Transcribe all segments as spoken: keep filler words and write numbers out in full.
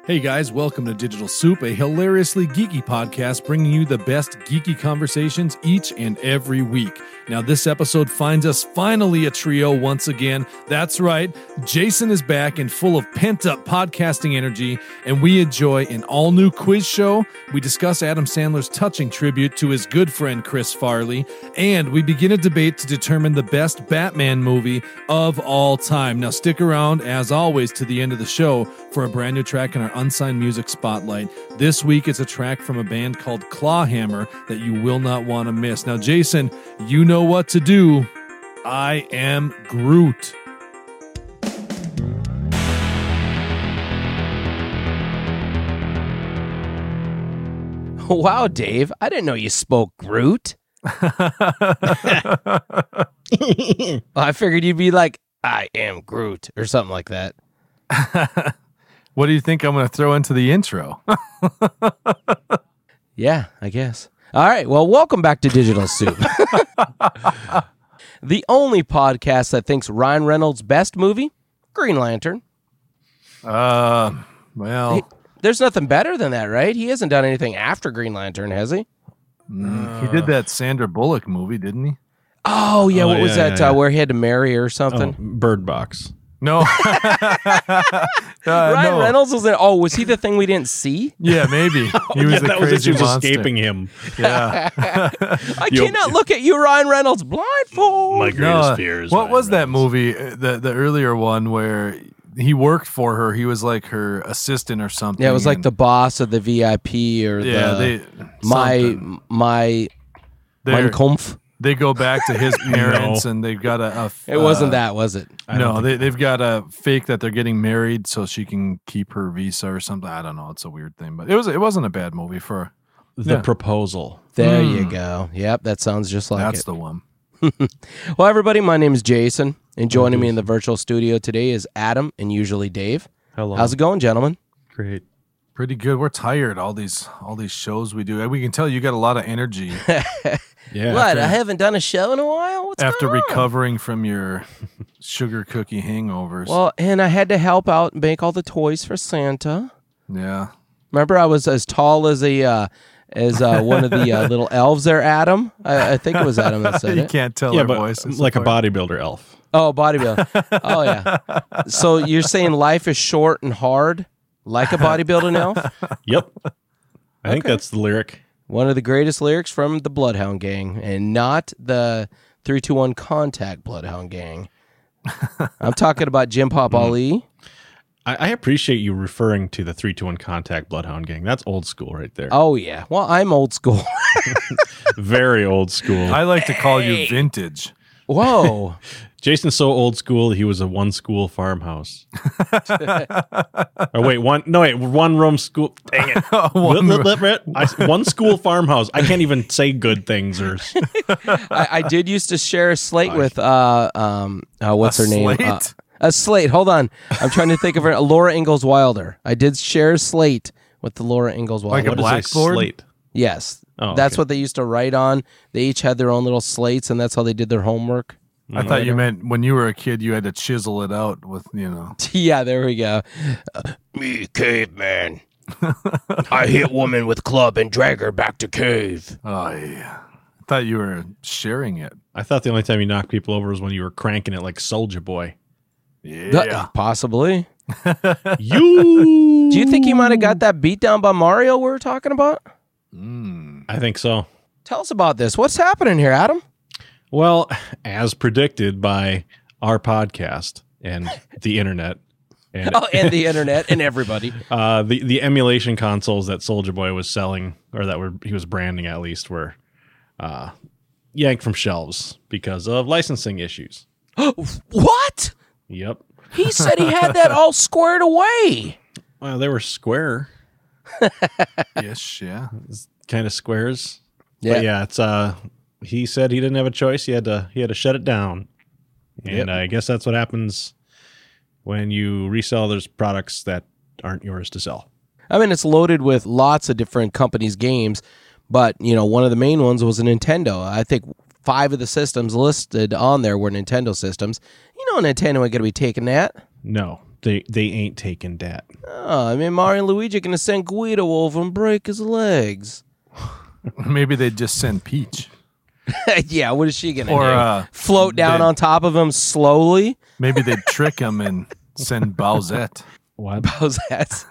Hey guys, welcome to Digital Soup, a hilariously geeky podcast bringing you the best geeky conversations each and every week. Now, this episode finds us finally a trio once again. That's right, Jason is back and full of pent-up podcasting energy, and we enjoy an all-new quiz show. We discuss Adam Sandler's touching tribute to his good friend Chris Farley, and we begin a debate to determine the best Batman movie of all time. Now, stick around, as always, to the end of the show for a brand new track in our Unsigned Music Spotlight. This week, it's a track from a band called Clawhammer that you will not want to miss. Now, Jason, you know what to do. I am Groot. Wow, Dave, I didn't know you spoke Groot. Well, I figured you'd be like, I am Groot, or something like that. What do you think I'm going to throw into the intro? Yeah, I guess. All right, well, welcome back to Digital Soup. The only podcast that thinks Ryan Reynolds' best movie, Green Lantern. Uh, well... Hey, there's nothing better than that, right? He hasn't done anything after Green Lantern, has he? Uh, he did that Sandra Bullock movie, didn't he? Oh, yeah, Oh, what was yeah, that, yeah, uh, yeah. where he had to marry her or something? Oh, Bird Box. No. uh, Ryan no. Reynolds was in, oh, was he the thing we didn't see? Yeah, maybe. He was yeah, the that was it. crazy She was monster. escaping him. Yeah. I Yo- cannot look at you, Ryan Reynolds, blindfold. My greatest No, fear is what Ryan was that Reynolds. movie? uh, The the earlier one where he worked for her. He was like her assistant or something. Yeah, it was like and- the boss of the V I P or yeah. the They my something. my They're- Mein Kampf. They go back to his parents and they've got a. a It wasn't uh, that, was it? I don't No, think- they they've got a fake that they're getting married so she can keep her visa or something. I don't know. It's a weird thing, but it was it wasn't a bad movie for. The Yeah. Proposal. There Hmm. you go. Yep, that sounds just like That's it. the one. Well, everybody, my name is Jason, and joining me in the virtual studio today is Adam and usually Dave. Hello. How's it going, gentlemen? Great. Pretty good. We're tired. All these all these shows we do. We can tell you got a lot of energy Yeah. what? after- I haven't done a show in a while. What's after going on? recovering from your sugar cookie hangovers. Well, and I had to help out and make all the toys for Santa. yeah. Remember, I was as tall as a uh, as uh, one of the uh, little elves there, Adam. I, I think it was Adam that said You it. can't tell Yeah, our but voices. like a apart. bodybuilder elf. Oh, bodybuilder. Oh, yeah. So you're saying life is short and hard, like a bodybuilding elf? Yep. I think Okay. that's the lyric. One of the greatest lyrics from the Bloodhound Gang, and not the three two one Contact Bloodhound Gang. I'm talking about Jim Pop Ali. I, I appreciate you referring to the three two one Contact Bloodhound Gang. That's old school right there. Oh, yeah. Well, I'm old school. Very old school. I like to call you Hey. vintage. Whoa. Jason's so old school, he was a one school farmhouse. Or wait, one, no, wait, one room school. Dang it. One- Blip, blip, blip. I, one school farmhouse. I can't even say good things or. I, I did used to share a slate with, uh, um, uh, what's A her name? slate? Uh, a slate. Hold on. I'm trying to think of her. Laura Ingalls Wilder. I did share a slate with the Laura Ingalls Like Wilder. a What is blackboard? slate? Yes. Oh, That's okay. what they used to write on. They each had their own little slates, and that's how they did their homework. I thought you meant when you were a kid, you had to chisel it out with, you know. Yeah, there we go. Uh, me, caveman. I hit woman with club and drag her back to cave. Oh, yeah. I thought you were sharing it. I thought the only time you knocked people over was when you were cranking it like Soulja Boy. Yeah. Possibly. You. Do you think he might have got that beat down by Mario we were talking about? Mm. I think so. Tell us about this. What's happening here, Adam? Well, as predicted by our podcast and the internet, and Oh, and the internet and everybody. uh, the the emulation consoles that Soulja Boy was selling, or that were he was branding at least, were uh, yanked from shelves because of licensing issues. What? Yep. He said he had that all squared away. Well, they were square, Yes, yeah. kind of squares. Yeah. But yeah, it's uh. He said he didn't have a choice. He had to. He had to shut it down, and Yep. I guess that's what happens when you resell those products that aren't yours to sell. I mean, it's loaded with lots of different companies' games, but, you know, one of the main ones was a Nintendo. I think five of the systems listed on there were Nintendo systems. You know Nintendo ain't going to be taking that. No, They they ain't taking that. Oh, I mean, Mario and Luigi are going to send Guido over and break his legs. Maybe they'd just send Peach. Yeah, what is she going to Or, do? uh, Float down they- on top of him slowly? Maybe they'd trick him and send Bowsette. What? How's that?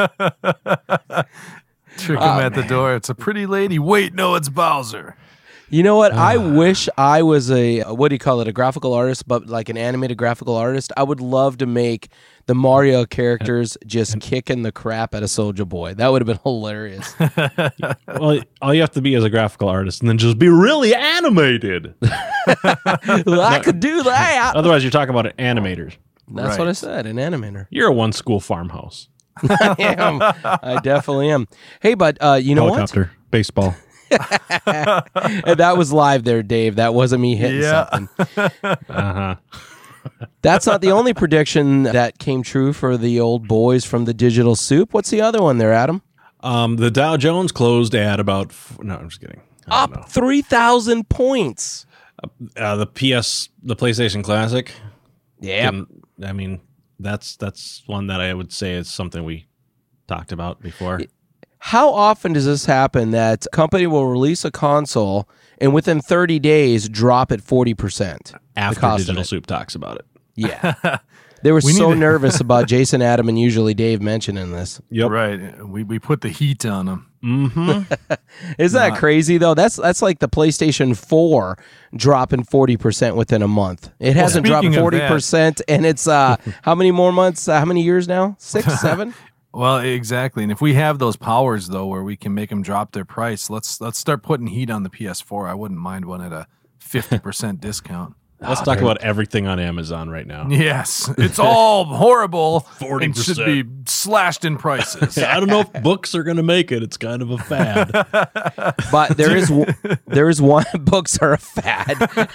Trick him Oh, at the door. It's a pretty lady. Wait, no, it's Bowser. You know what? I wish I was a, what do you call it, a graphical artist, but like an animated graphical artist. I would love to make the Mario characters just kicking the crap out of Soulja Boy. That would have been hilarious. Well, all you have to be is a graphical artist, and then just be really animated. I could do that. Otherwise, you're talking about animators. That's what I Right. said, an animator. You're a one school farmhouse. I am. I definitely am. Hey, but uh, you know Helicopter, baseball. what? And that was live there, Dave. That wasn't me hitting Yeah. something. Uh huh. That's not the only prediction that came true for the old boys from the Digital Soup. What's the other one there, Adam? Um, the Dow Jones closed at about. F- no, I'm just kidding. I don't know. Up three thousand points. Uh, the P S, the PlayStation Classic. Yeah. didn't- I mean, that's that's one that I would say is something we talked about before. How often does this happen that a company will release a console and within thirty days drop it forty percent? After cost of Digital it. Soup talks about it. Yeah. They were We so need to- nervous about Jason, Adam, and usually Dave mentioning this. Yep. Right. We, we put the heat on them. Mm-hmm. Isn't that Not- crazy though? That's that's like the PlayStation four dropping forty percent within a month. It hasn't dropped speaking of forty percent and it's uh how many more months? Uh, how many years now? Six, seven? Well, exactly. And if we have those powers though, where we can make them drop their price, let's let's start putting heat on the P S four. I wouldn't mind one at a fifty percent discount. Let's talk about everything on Amazon right now. Yes, it's all horrible. forty and percent. should be slashed in prices. I don't know if books are going to make it. It's kind of a fad. But there is w- there is one books are a fad.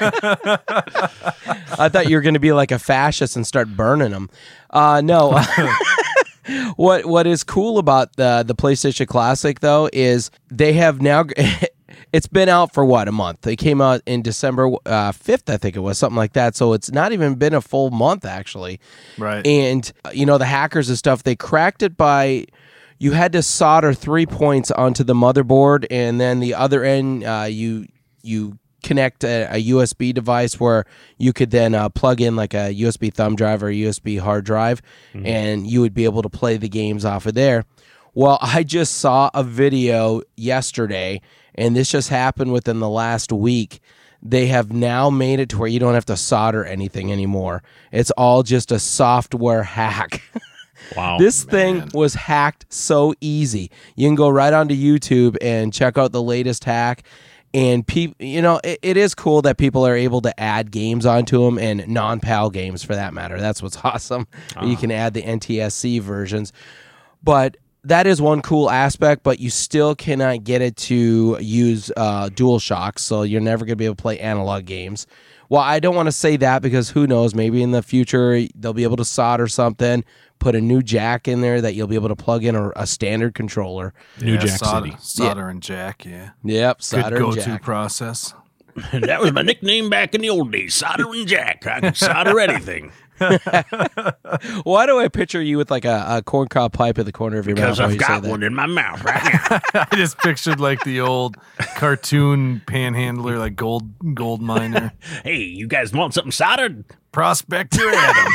I thought you were going to be like a fascist and start burning them. Uh, no. What what is cool about the the PlayStation Classic though is they have now. It's been out for what, a month? They came out in December uh, fifth, I think it was, something like that. So it's not even been a full month actually. Right. And uh, you know the hackers and stuff, they cracked it by you had to solder three points onto the motherboard, and then the other end uh, you you connect a, a U S B device where you could then uh, plug in like a U S B thumb drive or a U S B hard drive, mm-hmm. and you would be able to play the games off of there. Well, I just saw a video yesterday, and this just happened within the last week. They have now made it to where you don't have to solder anything anymore. It's all just a software hack. Wow. This thing was hacked so easy. You can go right onto YouTube and check out the latest hack. And people, you know, it, it is cool that people are able to add games onto them, and non-PAL games for that matter. That's what's awesome. Oh. You can add the N T S C versions. But that is one cool aspect, but you still cannot get it to use uh, DualShock, so you're never going to be able to play analog games. Well, I don't want to say that because who knows, maybe in the future they'll be able to solder something, put a new jack in there that you'll be able to plug in a, a standard controller. New yeah, Jack solder, City. Solder Yeah. and jack, yeah. Yep, Good solder and go-to jack. process. That was my nickname back in the old days, Solder and Jack. I could solder anything. Why do I picture you with like a, a corncob pipe in the corner of your Because mouth? while I've you say got that? one in my mouth right now. I just pictured like the old cartoon panhandler, like gold gold miner. Hey, you guys want something soldered? Prospector Adam.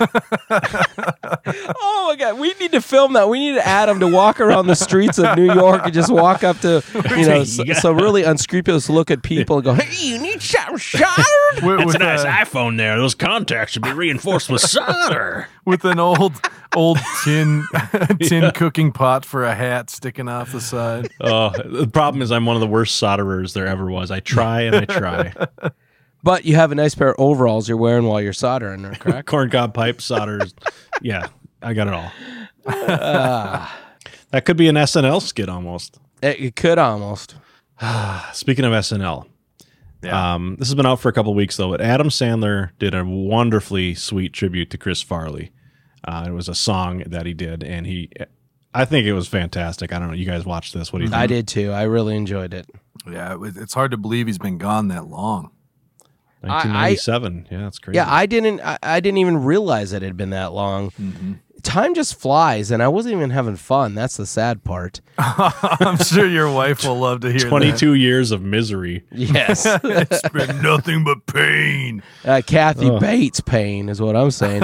Oh my god, we need to film that. We need Adam to walk around the streets of New York and just walk up to, you know, so, so really unscrupulous look at people and go, "Hey, you need something soldered?" With, That's with a nice a- iPhone there. Those contacts should be reinforced with solder. with an old old tin tin cooking pot for a hat sticking off the side. Oh, the problem is I'm one of the worst solderers there ever was. I try and I try. But you have a nice pair of overalls you're wearing while you're soldering, correct? Corncob pipe, solders. Yeah, I got it all. uh, That could be an S N L skit almost. it, it could almost. Speaking of S N L, Yeah. um, this has been out for a couple weeks though, but Adam Sandler did a wonderfully sweet tribute to Chris Farley. Uh, it was a song that he did, and he, I think it was fantastic. I don't know. You guys watched this? What do you think? I did too. I really enjoyed it. Yeah, it was- it's hard to believe he's been gone that long. nineteen ninety-seven. Yeah, that's crazy. Yeah, I didn't. I, I didn't even realize it had been that long. Mm-hmm. Time just flies, and I wasn't even having fun. That's the sad part. I'm sure your wife will love to hear twenty-two years of misery. Yes, it's been nothing but pain. uh, Kathy Oh. Bates pain is what I'm saying.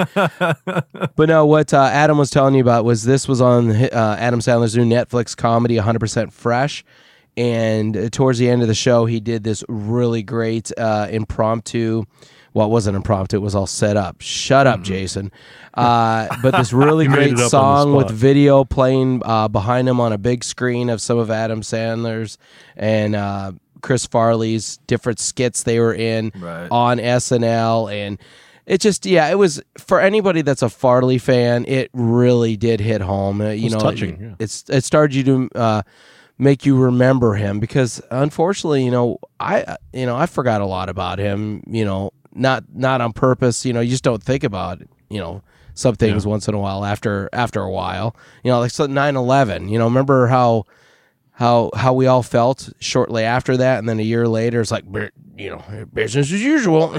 But no, what uh, Adam was telling you about was this was on uh, Adam Sandler's new Netflix comedy, one hundred percent Fresh. And uh, towards the end of the show, he did this really great uh, impromptu. Well, it wasn't impromptu. It was all set up. Shut up, Jason. Uh, but this really You made great it up on the song with spot. video playing uh, behind him on a big screen of some of Adam Sandler's and uh, Chris Farley's different skits they were in Right. on S N L. And it just, yeah, it was, for anybody that's a Farley fan, it really did hit home. Uh, you was know, touching, it, yeah. it's, it started you to... Uh, make you remember him, because unfortunately, you know, I you know I forgot a lot about him. You know, not not on purpose. You know, you just don't think about you know some things Yeah. once in a while after after a while. You know, like so nine eleven. You know, remember how how how we all felt shortly after that, and then a year later, it's like "Bu- you know business as usual.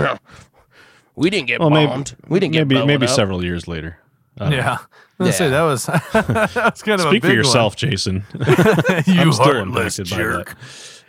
We didn't get Well, maybe- bombed. we didn't get maybe blown maybe up. several years later. Uh, Yeah. I was gonna say, Yeah. that was that was kind of a Speak big for yourself, Jason. one. you I'm still heartless impacted by that. jerk.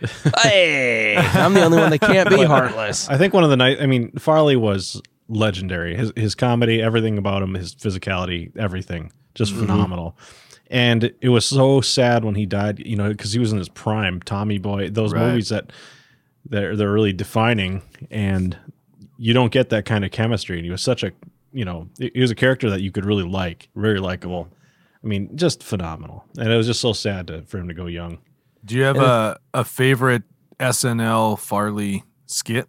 Hey, I'm the only one that can't be heartless. I think one of the night. I mean, Farley was legendary. His his comedy, everything about him, his physicality, everything, just Mm-hmm. phenomenal. And it was so sad when he died. You know, because he was in his prime, Tommy Boy. Those Right. movies that they're they're really defining, and you don't get that kind of chemistry. And he was such a you know, he was a character that you could really like, very likable. I mean, just phenomenal. And it was just so sad to, for him to go young. Do you have a, a favorite S N L Farley skit?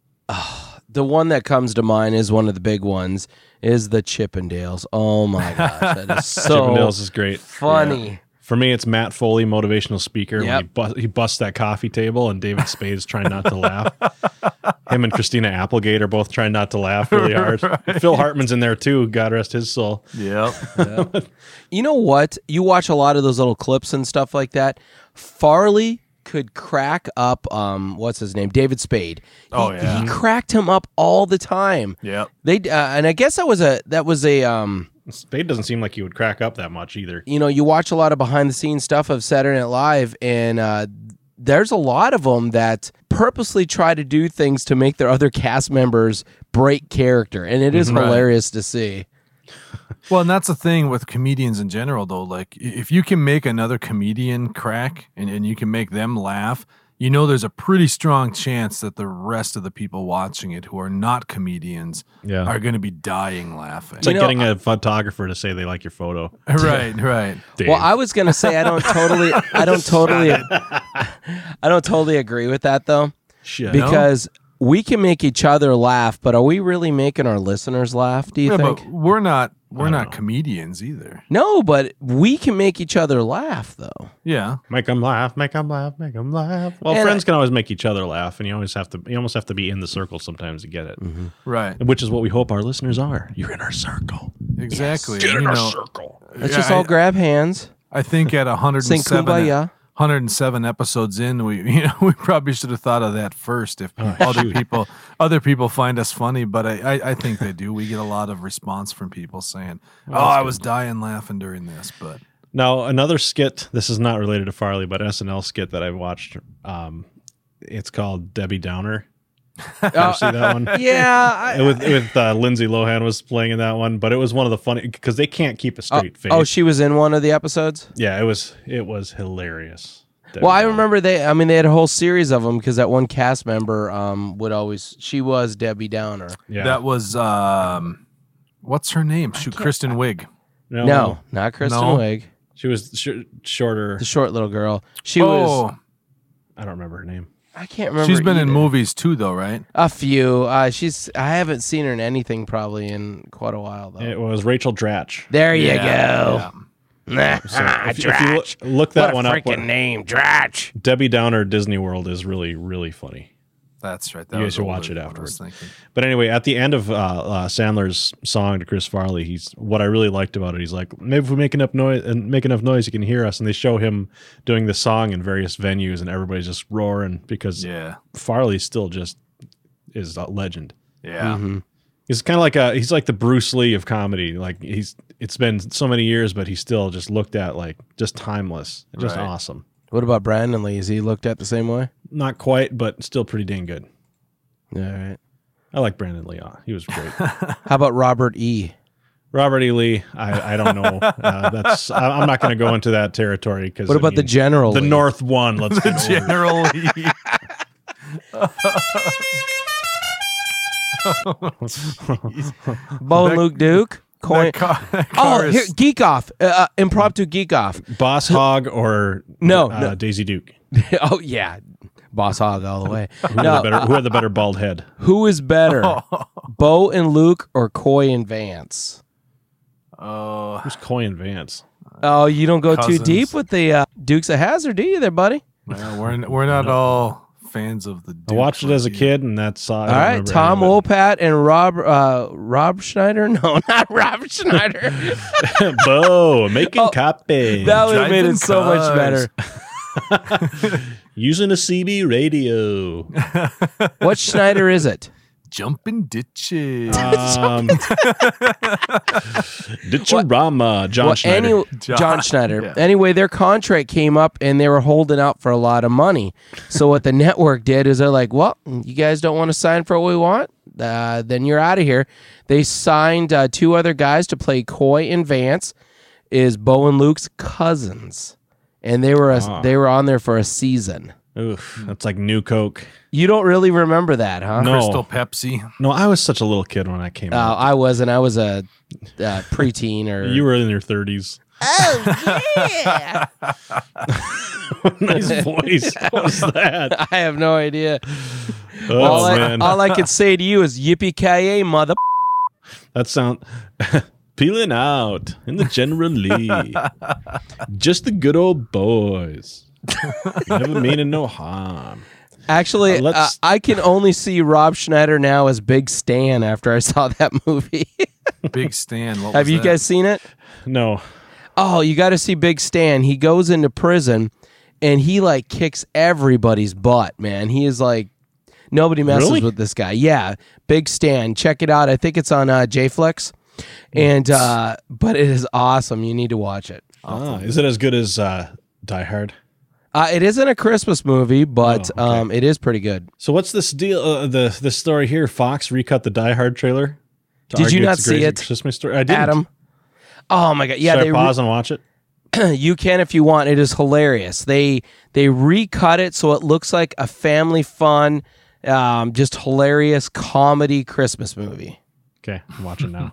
The one that comes to mind is one of the big ones is the Chippendales. Oh my gosh, that is so Chippendales is great. funny. For me, it's Matt Foley, motivational speaker. Yep. When he, bu- he busts that coffee table and David Spade's trying not to laugh. Him and Christina Applegate are both trying not to laugh really hard. Right. Phil Hartman's in there too. God rest his soul. Yep. You know what? You watch a lot of those little clips and stuff like that. Farley could crack up um what's his name? David Spade. He, Oh, yeah. He cracked him up all the time. Yep. They uh, and I guess that was a that was a um Spade doesn't seem like he would crack up that much either. you know, you watch a lot of behind the scenes stuff of Saturday Night Live, and uh, there's a lot of them that purposely try to do things to make their other cast members break character, and it is Right. hilarious to see. Well, and that's the thing with comedians in general, though. Like, i- if you can make another comedian crack and, and you can make them laugh, you know there's a pretty strong chance that the rest of the people watching it who are not comedians Yeah. are going to be dying laughing. It's like You know, getting a photographer to say they like your photo. right, right. Dave. Well, I was gonna say I don't totally, I don't totally, I don't totally agree with that though, Shit. because we can make each other laugh, but are we really making our listeners laugh? Do you Yeah, think? but we're not we're don't not know. comedians either. No, but we can make each other laugh though. Yeah. Make them laugh, make them laugh, make them laugh. Well, And friends I- can always make each other laugh, and you always have to. You almost have to be in the circle sometimes to get it, Right. which is what we hope our listeners are. You're in our circle. Exactly. Get And, in you our know, circle. Let's yeah, just all I- grab hands, I think at one hundred sing seven kumbaya. one hundred seven episodes in, we you know we probably should have thought of that first. If other shoot. people other people find us funny, but I, I I think they do. We get a lot of response from people saying, "Oh, I was dying laughing during this." But Now, another skit. This is not related to Farley, but S N L skit that I watched. Um, it's called Debbie Downer. Ever see that one? Yeah, I, with with uh, Lindsay Lohan was playing in that one, but it was one of the funny because they can't keep a oh, straight face. oh, she was in one of the episodes. yeah, it was it was hilarious. Debbie Well, I Downer. remember they. I mean, they had a whole series of them because that one cast member um would always. She was Debbie Downer. Yeah, that was um, what's her name? Shoot, Kristen Wiig. no, No, not Kristen No. Wiig, she was sh- shorter. the short little girl. She was. Oh, I don't remember her name. I can't remember. she's been in either. movies too, though, right? A few. Uh, she's. I haven't seen her in anything probably in quite a while though. It was Rachel Dratch. there you Yeah, go. Nah, So if, if you Dratch. look, look that what a one up, freaking name, Dratch. Debbie Downer Disney World is really really funny. That's right. That You guys was should older watch it than what I was afterwards. thinking. But anyway, at the end of uh, uh, Sandler's song to Chris Farley, he's what I really liked about it. He's like, maybe if we make enough noise and make enough noise, you can hear us. And they show him doing the song in various venues, and everybody's just roaring because Yeah. Farley's still just is a legend. Yeah. Mm-hmm. He's kind of like a he's like the Bruce Lee of comedy. Like he's it's been so many years, but he's still just looked at like just timeless, just Right. awesome. What about Brandon Lee? Is he looked at the same way? Not quite, but still pretty dang good. All right. I like Brandon Lee. He was great. How about Robert E? Robert E. Lee. I, I don't know. Uh, that's I, I'm not going to go into that territory because. What about the General The Lee? North one. Let's The get over it. General Lee. Bo and That- Luke Duke? Coin. That car, that car Oh, is- here, Geek Off. Uh, uh, impromptu Geek Off. Boss Hog or No, uh, no. Daisy Duke. Oh, yeah. Boss Hog all the way. Who, No, had the better, who had the better bald head? who is better, Bo and Luke or Coy and Vance? Oh, Who's Coy and Vance? Oh, you don't go Cousins. too deep with the uh, Dukes of Hazzard, do you there, buddy? well, we're we're not all fans of the. I watched it as a Duke kid, and that's uh, I All don't right, remember Tom any of Wopat and Rob uh, Rob Schneider? No, not Rob Schneider. it. Bo making Oh, copy. That would have made Driving it so much cars. better. Using a C B radio. What Schneider is it? Jumping ditches. Um, Ditcharama. John Well, Schneider. any- John- John Schneider. yeah. Anyway, their contract came up and they were holding out for a lot of money. So what the network did is they're like, well, you guys don't want to sign for what we want? Uh, then you're out of here. They signed uh, two other guys to play Coy and Vance, is Bo and Luke's cousins. And they were a, Ah. they were on there for a season. Oof, that's like New Coke. You don't really remember that, huh? No. Crystal Pepsi. No, I was such a little kid when I came Uh, out. I wasn't. I was a uh, preteen or You were in your thirties. Oh yeah! Nice voice. What was that? I have no idea. Oh, all, I, man. all I could say to you is yippee ki mother. That sound peeling out in the General Lee. Just the good old boys. Never meaning no harm. Actually, Uh, let's- uh, I can only see Rob Schneider now as Big Stan after I saw that movie. Big Stan. What Have was you that? guys seen it? No. Oh, you got to see Big Stan. He goes into prison and he like kicks everybody's butt, man. He is like nobody messes Really? with this guy. Yeah, Big Stan. Check it out. I think it's on uh, JFlix. And uh, but it is awesome. You need to watch it. Ah, is it as good as uh, Die Hard? Uh, it isn't a Christmas movie, but Oh, okay. um, it is pretty good. So what's this deal? Uh, the the story here? Fox recut the Die Hard trailer. to Did you argue not it's the see greatest it, Christmas story. I didn't. Adam? Oh my god! Yeah, Should they I pause and watch it? re- you can if you want. It is hilarious. They they recut it so it looks like a family fun, um, just hilarious comedy Christmas movie. Okay, I'm watching now.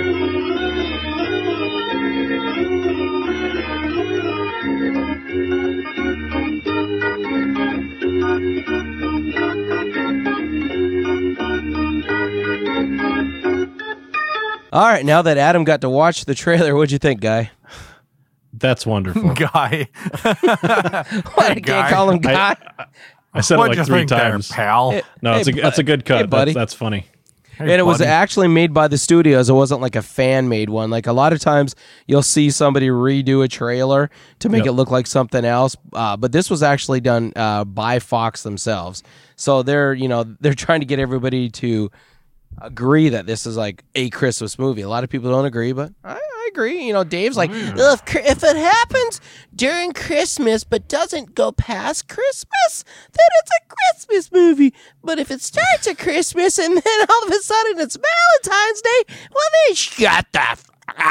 All right, now that Adam got to watch the trailer, what'd you think, Guy? That's wonderful. Guy. I Guy. can't call him Guy. I said it What'd like you three think there, times. pal? No, it's Hey, a that's a good cut. hey, buddy. That's, that's funny. Hey, And it was buddy. actually made by the studios. It wasn't like a fan made one. Like a lot of times you'll see somebody redo a trailer to make Yep. it look like something else. Uh, but this was actually done uh, by Fox themselves. So they're, you know, they're trying to get everybody to agree that this is like a Christmas movie. A lot of people don't agree, but I, I agree. You know, Dave's like, "Ugh, if, cr- if it happens during Christmas but doesn't go past Christmas, then it's a Christmas movie. But if it starts at Christmas and then all of a sudden it's Valentine's Day, well, then shut the f-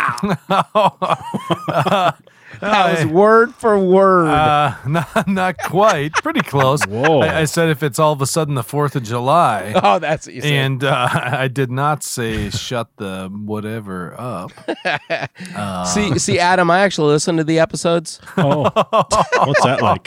out." That was word for word. Uh, not, not quite. Pretty close. Whoa. I, I said if it's all of a sudden the fourth of July. oh, that's what you said. And uh, I did not say shut the whatever up. Uh, see, see, Adam, I actually listened to the episodes. Oh, what's that like?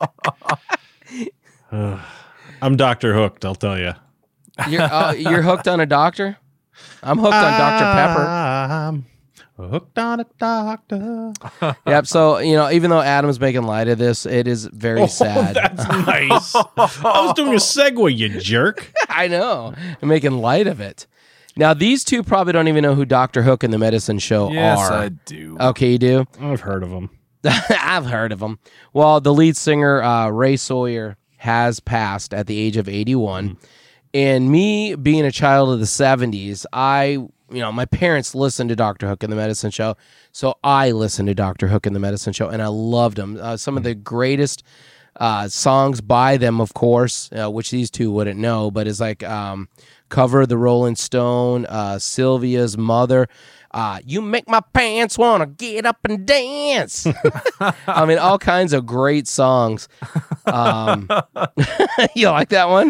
Uh, I'm Doctor Hooked. I'll tell you. You're, uh, you're hooked on a doctor? I'm hooked on Doctor Pepper. I'm hooked on a doctor. Yep. So, you know, even though Adam's making light of this, it is very sad. Oh, that's nice. I was doing a segue, you jerk. I know. I'm making light of it. Now, these two probably don't even know who Doctor Hook and the Medicine Show yes, are. I do. Okay, you do? I've heard of them. I've heard of them. Well, the lead singer, uh, Ray Sawyer, has passed at the age of eighty-one. And me being a child of the seventies, I, you know, my parents listened to Doctor Hook and the Medicine Show, so I listened to Doctor Hook and the Medicine Show, and I loved them. Uh, some of the greatest uh, songs by them, of course, uh, which these two wouldn't know, but is like um, Cover the Rolling Stone, uh, Sylvia's Mother. Uh, you make my pants want to get up and dance. I mean, all kinds of great songs. Um, you like that one?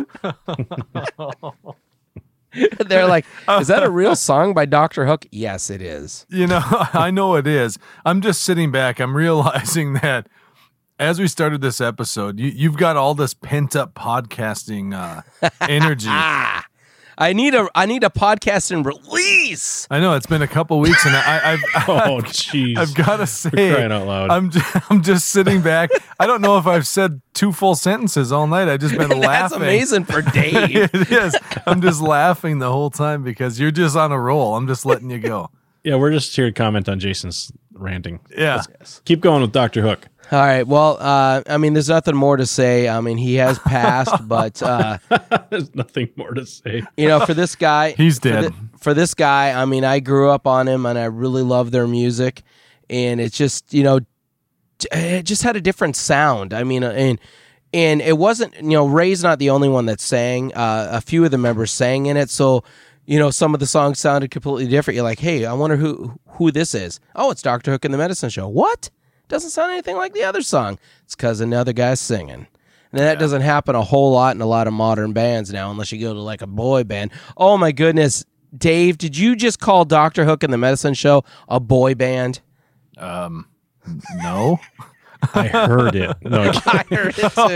They're like, is that a real song by Doctor Hook? Yes, it is. You know, I know it is. I'm just sitting back. I'm realizing that as we started this episode, you, you've got all this pent-up podcasting uh, energy. I need a I need a podcast and release. I know it's been a couple weeks, and I, I've oh jeez, I've got to say, crying out loud. I'm just, I'm just sitting back. I don't know if I've said two full sentences all night. I've just been That's laughing. That's amazing for Dave. It is. I'm just laughing the whole time because you're just on a roll. I'm just letting you go. Yeah, we're just here to comment on Jason's ranting. Yeah, Let's keep going with Doctor Hook. All right. Well, uh, I mean, there's nothing more to say. I mean, he has passed, but uh, there's nothing more to say. You know, for this guy, he's dead. For, the, for this guy, I mean, I grew up on him, and I really love their music, and it's just, you know, it just had a different sound. I mean, and and it wasn't, you know, Ray's not the only one that sang. Uh, a few of the members sang in it, so. You know, some of the songs sounded completely different. You're like, hey, I wonder who who this is. Oh, it's Doctor Hook and the Medicine Show. What? Doesn't sound anything like the other song. It's because another guy's singing. And that yeah. doesn't happen a whole lot in a lot of modern bands now, unless you go to like a boy band. Oh, my goodness. Dave, did you just call Doctor Hook and the Medicine Show a boy band? Um, no. I heard it. No, I, I heard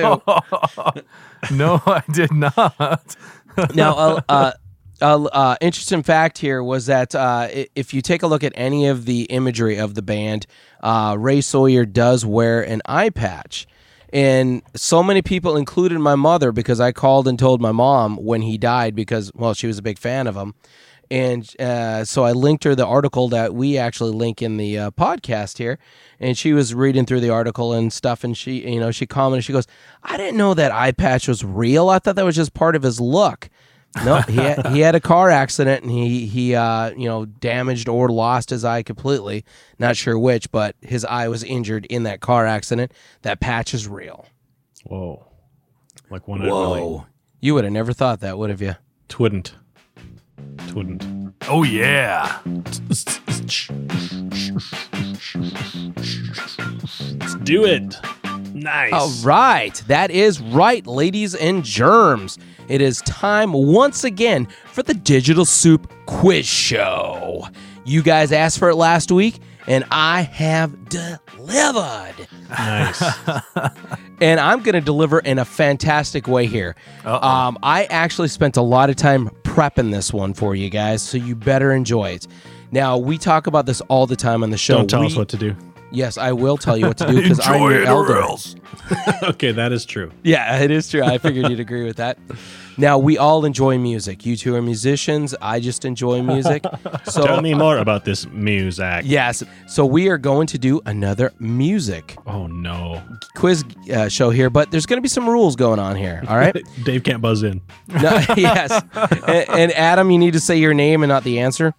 it too. No, I did not. Now, uh, uh Uh, uh, interesting fact here was that uh, if you take a look at any of the imagery of the band, uh, Ray Sawyer does wear an eye patch. And so many people, including my mother, because I called and told my mom when he died because, well, she was a big fan of him. And uh, so I linked her the article that we actually link in the uh, podcast here. And she was reading through the article and stuff. And she, you know, she commented, she goes, I didn't know that eye patch was real. I thought that was just part of his look. No, he had, he had a car accident and he he uh you know damaged or lost his eye completely. Not sure which, but his eye was injured in that car accident. That patch is real. Whoa, like one. Whoa, really you would have never thought that, would have you? Twouldn't. Twouldn't. Oh yeah. Let's do it. Nice. All right. That is right, ladies and germs. It is time once again for the Digital Soup Quiz Show. You guys asked for it last week, and I have delivered. Nice. And I'm going to deliver in a fantastic way here. Um, I actually spent a lot of time prepping this one for you guys, so you better enjoy it. Now, we talk about this all the time on the show. Don't tell we, us what to do. Yes, I will tell you what to do because I'm your elder. Okay, that is true. Yeah, it is true. I figured you'd agree with that. Now, we all enjoy music. You two are musicians. I just enjoy music. So, tell me more about this music. Yes. So we are going to do another music Oh, no. quiz uh, show here, but there's going to be some rules going on here. All right? Dave can't buzz in. No, yes. And, and Adam, you need to say your name and not the answer.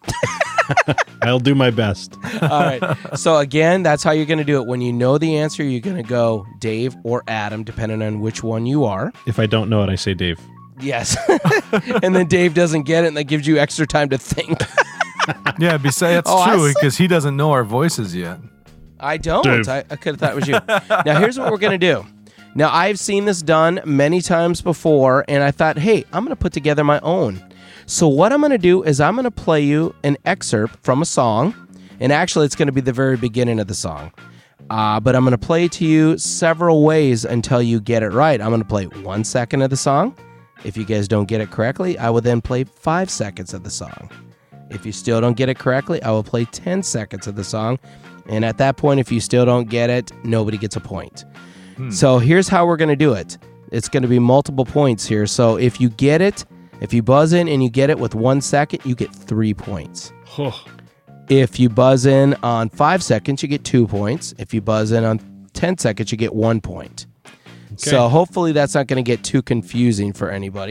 I'll do my best. All right. So again, that's how you're going to do it. When you know the answer, you're going to go Dave or Adam, depending on which one you are. If I don't know it, I say Dave. Yes. And then Dave doesn't get it, and that gives you extra time to think. Yeah, besides, it's Oh, I true see. because he doesn't know our voices yet. I don't. Dave. I, I could have thought it was you. Now, here's what we're going to do. Now, I've seen this done many times before, and I thought, hey, I'm going to put together my own. So what I'm going to do is I'm going to play you an excerpt from a song, and actually it's going to be the very beginning of the song. Uh, but I'm going to play it to you several ways until you get it right. I'm going to play one second of the song. If you guys don't get it correctly, I will then play five seconds of the song. If you still don't get it correctly, I will play ten seconds of the song. And at that point, if you still don't get it, nobody gets a point. Hmm. So here's how we're going to do it. It's going to be multiple points here. So if you get it, if you buzz in and you get it with one second, you get three points. Oh. If you buzz in on five seconds, you get two points. If you buzz in on ten seconds, you get one point. Okay. So hopefully that's not going to get too confusing for anybody.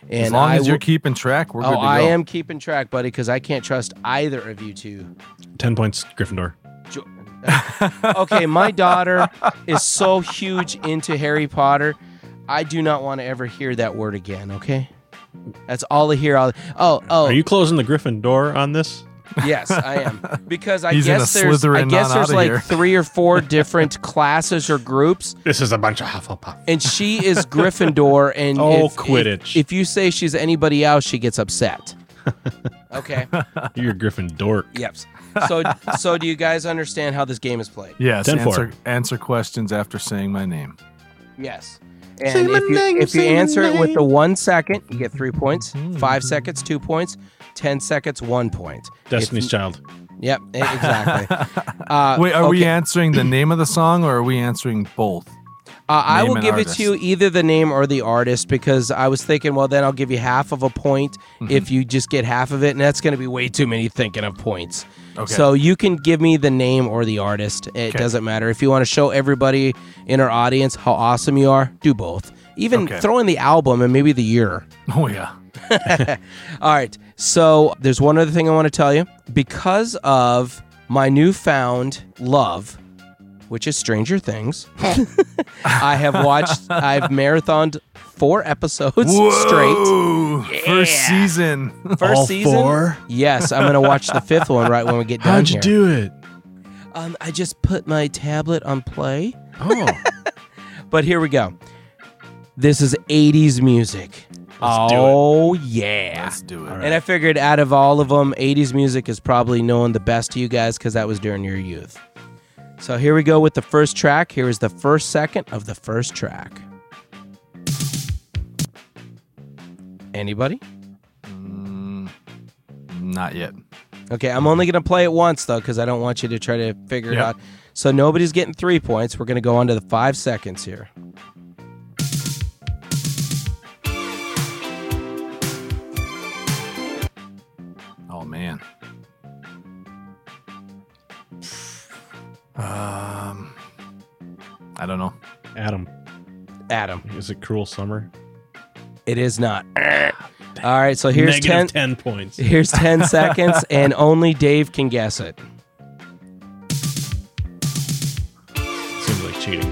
And As long I as you're will- keeping track, we're Oh, good to go. I am keeping track, buddy, because I can't trust either of you two. Ten points, Gryffindor. Jo- okay, my daughter is so huge into Harry Potter. I do not want to ever hear that word again, okay? That's all I hear. All, oh, oh. Are you closing the Griffin door on this? Yes, I am. Because I He's in guess a there's I Slytherin guess on there's outta like here. three or four different classes or groups, This is a bunch of Hufflepuff. and she is Gryffindor. And Oh, if, Quidditch. If, if you say she's anybody else, she gets upset. Okay. You're a Griffin dork. Yep. So, so do you guys understand how this game is played? Yes, ten four. answer, answer questions after saying my name. Yes. And if you, if you answer it with the one second, you get three points. Five seconds, two points. Ten seconds, one point. Destiny's If- Child. Yep, e- exactly. Uh, Wait, are we okay. answering the name of the song or are we answering both? Uh, I Name will and give it artist. to you either the name or the artist because I was thinking, well, then I'll give you half of a point Mm-hmm. if you just get half of it, and that's going to be way too many thinking of points. Okay. So you can give me the name or the artist. It Okay. doesn't matter. If you want to show everybody in our audience how awesome you are, do both. Even Okay. throw in the album and maybe the year. Oh, yeah. All right. So there's one other thing I want to tell you. Because of my newfound love, which is Stranger Things, I have watched, I've marathoned four episodes straight. Whoa! First Yeah. season. First All season. four? Yes, I'm going to watch the fifth one right when we get done How'd you here. do it? Um, I just put my tablet on play. Oh. But here we go. This is eighties music. Let's do it. oh, yeah. Let's do it. All And I figured out of all of them, eighties music is probably known the best to you guys because that was during your youth. So here we go with the first track. Here is the first second of the first track. Anybody? Mm, not yet. Okay, I'm only going to play it once, though, because I don't want you to try to figure it Yep. out. So nobody's getting three points. We're going to go on to the five seconds here. Oh, man. Um, I don't know. Adam. Adam. Is it Cruel Summer? It is not. All right, so here's Negative ten. ten points. Here's ten seconds, and only Dave can guess it. Seems like cheating.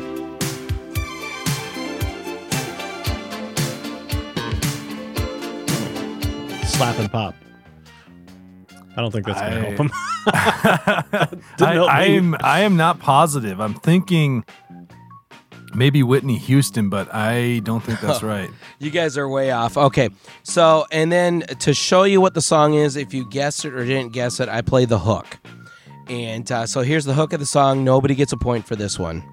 Slap and pop. I don't think that's going to I- help him. I, help I me. am I am not positive. I'm thinking maybe Whitney Houston, but I don't think that's right. You guys are way off. Okay, so and then to show you what the song is, if you guessed it or didn't guess it, I play the hook. And uh, so here's the hook of the song. Nobody gets a point for this one.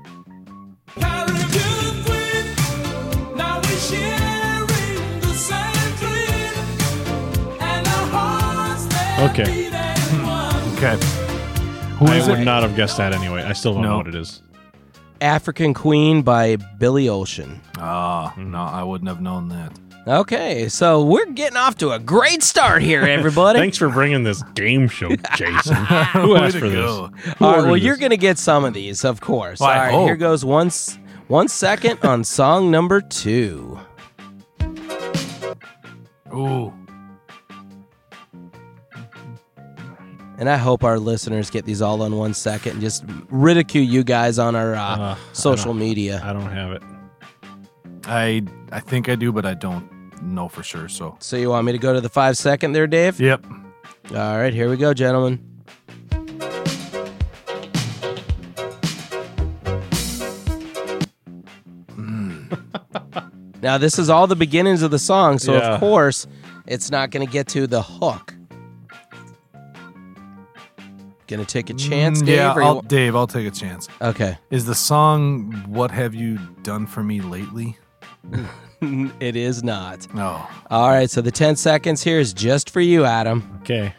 Okay. Okay. Who I is would it? not have guessed that anyway. I still don't No. know what it is. African Queen by Billy Ocean. Ah, no, I wouldn't have known that. Okay, so we're getting off to a great start here, everybody. Thanks for bringing this game show, Jason. Who Way asked to for go. this? Who All right, ordered well, this? you're going to get some of these, of course. Well, I All right, hope. here goes one, s- one second on song number two. Ooh. And I hope our listeners get these all on one second and just ridicule you guys on our uh, Uh, social I media. don't, I don't have it. I I think I do, but I don't know for sure. So So you want me to go to the five second there, Dave? yep. All right, here we go, gentlemen. Now, this is all the beginnings of the song, so Yeah. of course, it's not going to get to the hook. Gonna take a chance, Mm, Dave? yeah, or you I'll, wa- Dave, I'll take a chance. Okay. Is the song "What Have You Done for Me Lately"? It is not. No. All right, so the ten seconds here is just for you, Adam. Okay.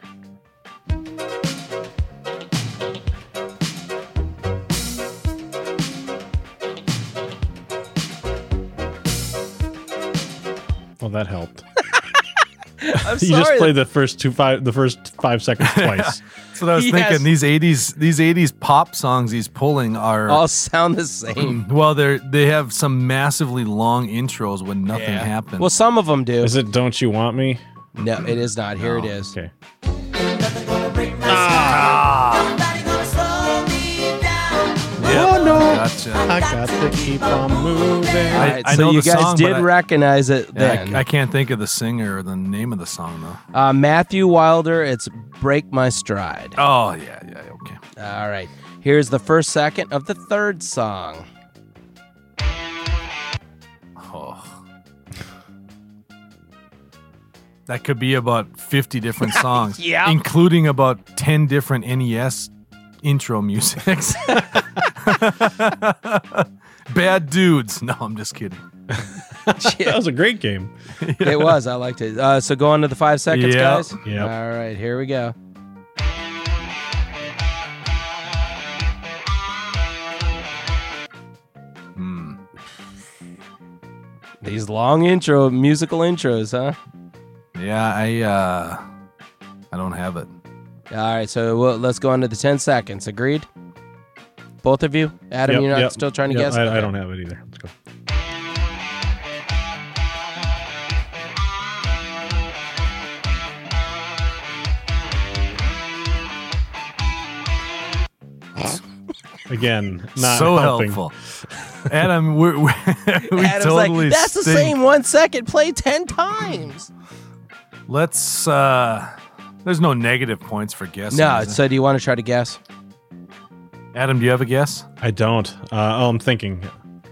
Well, that helped. I'm You just played the first two five the first five seconds twice. what I was Yes. thinking. These eighties, these eighties pop songs he's pulling are All sound the same. well, they're they have some massively long intros when nothing happens. Well, some of them do. Is it Don't You Want Me? No, it is not. Here it is. Okay. Yep, Oh, no. gotcha. I got to keep on moving. All I- right, I so know you the guys song, did but I- recognize it Yeah, then. I, I can't think of the singer or the name of the song though. uh, Matthew Wilder, it's Break My Stride. Oh yeah, yeah, okay. All right. Here's the first second of the third song. Oh. That could be about fifty different songs, Yeah. including about ten different N E S intro musics. Bad dudes. No, I'm just kidding. That was a great game. It was. I liked it. Uh, so go on to the five seconds, Yep. guys. Yep. All right. Here we go. Hmm. These long intro, musical intros, huh? Yeah, I uh, I don't have it. All right. So we'll, let's go on to the ten seconds. Agreed? Both of you? Adam, Yep, you're not yep, still trying to yep, guess? I, I Okay. don't have it either. Let's go. Again, not so helping. helpful. Adam, we're, we're, we Adam's totally like, that's the stink. same one second. Play ten times. Let's. uh There's no negative points for guessing. No. is there? So do you want to try to guess? Adam, do you have a guess? I don't. Uh, oh, I'm thinking.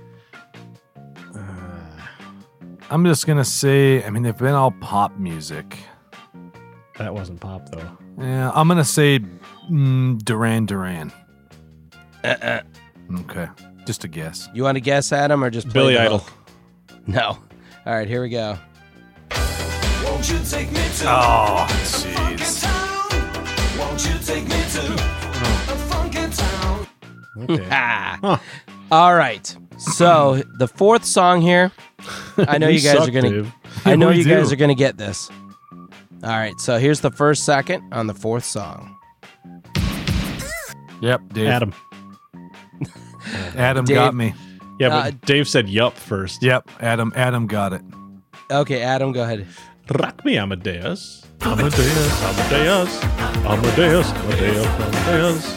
I'm just gonna say. I mean, they've been all pop music. That wasn't pop though. Yeah, I'm gonna say mm, Duran Duran. Uh-uh. Okay, just a guess. You want to guess, Adam, or just play Billy the Idol. hook? No. All right, here we go. Won't you take me to Oh, a funky jeez. town? Won't you take me to a funky town? Okay. Ah. Huh. All right. So the fourth song here. I know We you guys suck, are gonna. Dave. I know We you guys do. are gonna get this. All right. So here's the first second on the fourth song. Yep, Dave. Adam. Adam Dave. got me. Yeah, but Uh, Dave said yup first. Yep, Adam. Adam got it. Okay, Adam, go ahead. Rock me, Amadeus. Amadeus, Amadeus, Amadeus, Amadeus, Amadeus.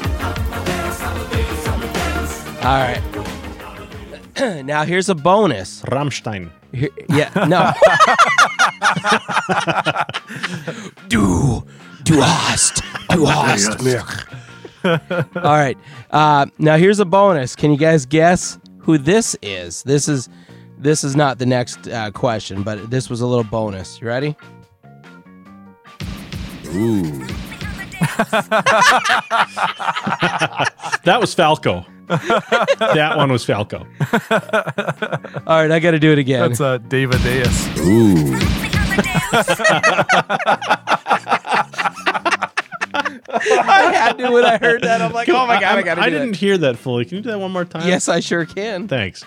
All right. Now here's a bonus. Rammstein. Here, yeah, no. du, du hast, du hast mich. All right. Uh, now here's a bonus. Can you guys guess who this is? This is this is not the next uh, question, but this was a little bonus. You ready? That was Falco. That one was Falco. All right, I got to do it again. That's uh, David Deus. I had to when I heard that. I'm like, oh my god, I got to do I it. didn't hear that fully. Can you do that one more time? Yes, I sure can. Thanks.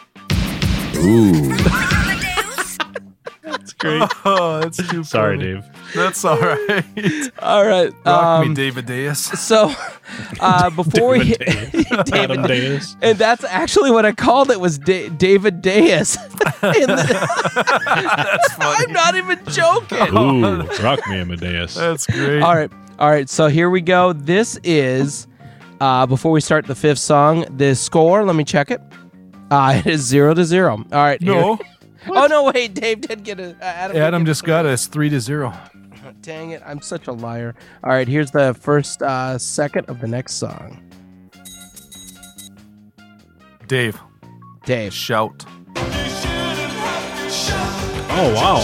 That's great. Oh, that's too Sorry, funny. Dave. That's all right. All right. Rock Um, me, David Deus. so uh, before we David hit Deus. Adam Deus. and that's actually what I called it was da- David Deus. In the- That's funny. I'm not even joking. Ooh, rock me, Amadeus. That's great. All right. All right. So here we go. This is, uh, before we start the fifth song, the score. Let me check it. Uh, it is zero to zero. All right. No, here- Oh, no. Wait. Dave did get a. Uh, Adam, did Adam get just got us three to zero. a- Dang it. I'm such a liar. All right. Here's the first uh, second of the next song. Dave, Dave. shout. Oh, wow.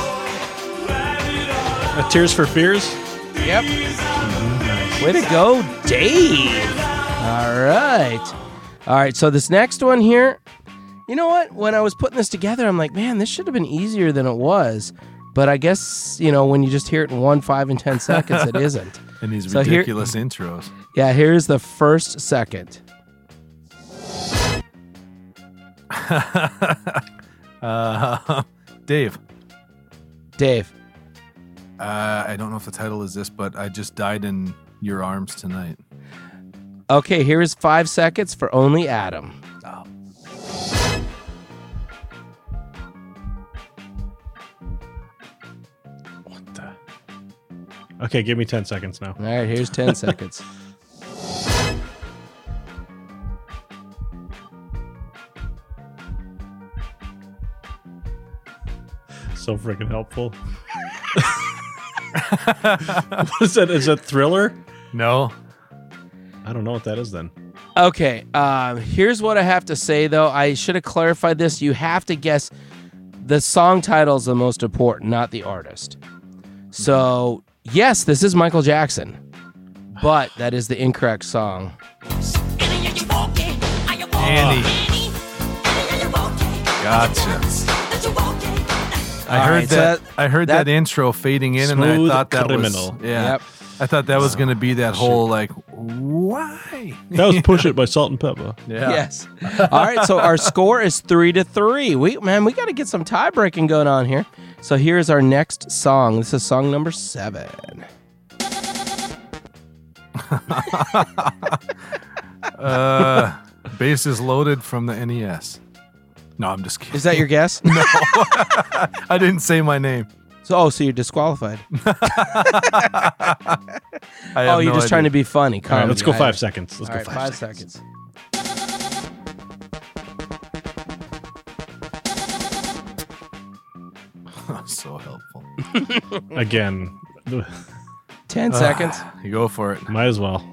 Uh, Tears for Fears? Yep. Way to go, Dave. All right. All right. So this next one here, you know what? When I was putting this together, I'm like, man, this should have been easier than it was. But I guess, you know, when you just hear it in one, five, and ten seconds, it isn't. And these So here- ridiculous intros. Yeah, here's the first second. uh, Dave, Dave. uh, I don't know if the title is this, but I just died in your arms tonight. Okay, here is five seconds for only Adam. Oh. What the? Okay, give me ten seconds now. All right, here's ten seconds. So freaking helpful. What is that? Is that Thriller? No. I don't know what that is then. Okay, um, here's what I have to say, though. I should have clarified this. You have to guess the song title is the most important, not the artist. So, yes, this is Michael Jackson, but that is the incorrect song. Annie. Gotcha. I All heard right, so that, that- I heard that, that- intro fading in, and Smooth I thought that Criminal. was yeah. Yep. I thought that was going to be that whole like why? That was Push It by Salt and Pepper. Yeah. Yes. All right, so our score is three to three. We man, we got to get some tie breaking going on here. So here's our next song. This is song number seven. Uh, bases loaded from the N E S. No, I'm just kidding. Is that your guess? No, I didn't say my name. So, oh, so you're disqualified. I Oh, have you're no just trying to idea. be funny. All right, Comedy. let's go I- five seconds. Let's All go right, five, five seconds. seconds. So helpful. Again, Ten seconds. You go for it. might as well.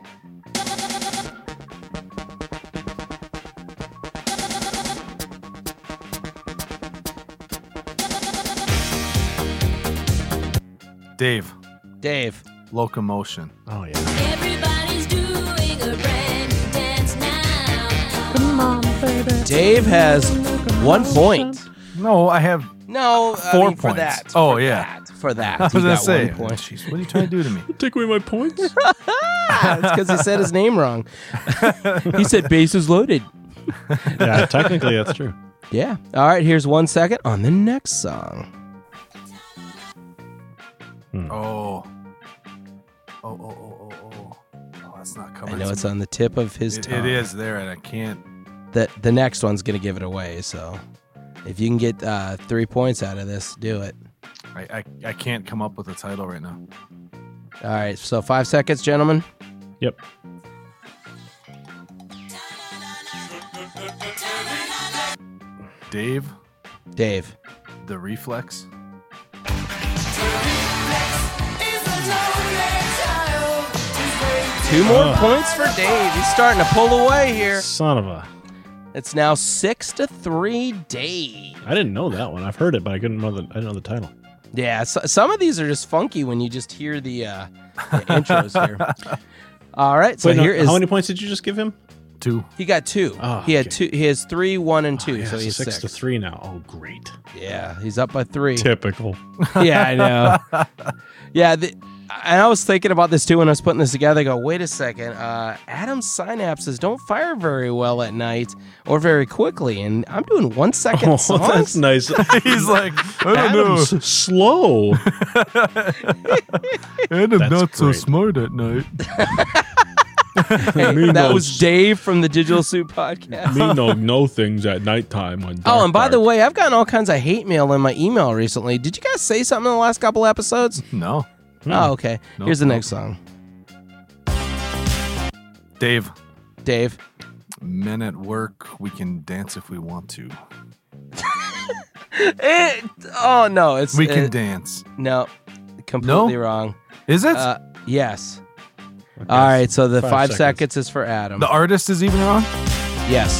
Dave, Dave. Locomotion. Oh yeah. Everybody's doing a brand new dance now. Dave has one point. No, I have. No, I Four mean, for points. that. Oh, for yeah. that, for that. I was he gonna got say. one point. Jeez, what are you trying to do to me? Take away my points. Ah, it's because he said his name wrong. He said bases loaded. Yeah, technically that's true. Yeah. All right. Here's one second on the next song. Oh. Oh, oh, oh, oh, oh. Oh, that's not coming. I know to it's me. on the tip of his It, tongue. it is there, and I can't. The the next one's gonna give it away. So if you can get uh, three points out of this, do it. I, I, I can't come up with a title right now. All right. So five seconds, gentlemen. Yep. Dave, Dave. the Reflex. Two more Oh. points for Dave. He's starting to pull away here. Son of a. It's now six to three, Dave. I didn't know that one. I've heard it, but I couldn't know the. I didn't know the title. Yeah, so, some of these are just funky when you just hear the, uh, the intros here. All right, so Wait, no, here is how many points did you just give him? Two. he got two. Oh, he had okay. two. He has three, one, and two. Oh, yeah, so so he's six, six. to three now. Oh, great. Yeah, he's up by three. Typical. Yeah, I know. Yeah, the, and I was thinking about this too when I was putting this together. I go, wait a second. Uh, Adam's synapses don't fire very well at night or very quickly, and I'm doing one second Oh, songs. that's nice. He's like, I don't know. Adam's slow. Adam That's not so great. smart at night. Hey, Me that knows. was Dave from the Digital Soup Podcast. Me know know things at nighttime. When Oh, dark, and by the dark. way, I've gotten all kinds of hate mail in my email recently. Did you guys say something in the last couple episodes? No. Oh, okay. Nope, Here's the nope. next song. Dave, Dave. men at work, we can dance if we want to. It, oh, no. It's We can it- dance. No, completely No? wrong. Is it? Uh, yes. Okay, All right, so the five five, seconds. seconds. is for Adam. the artist is even wrong? Yes.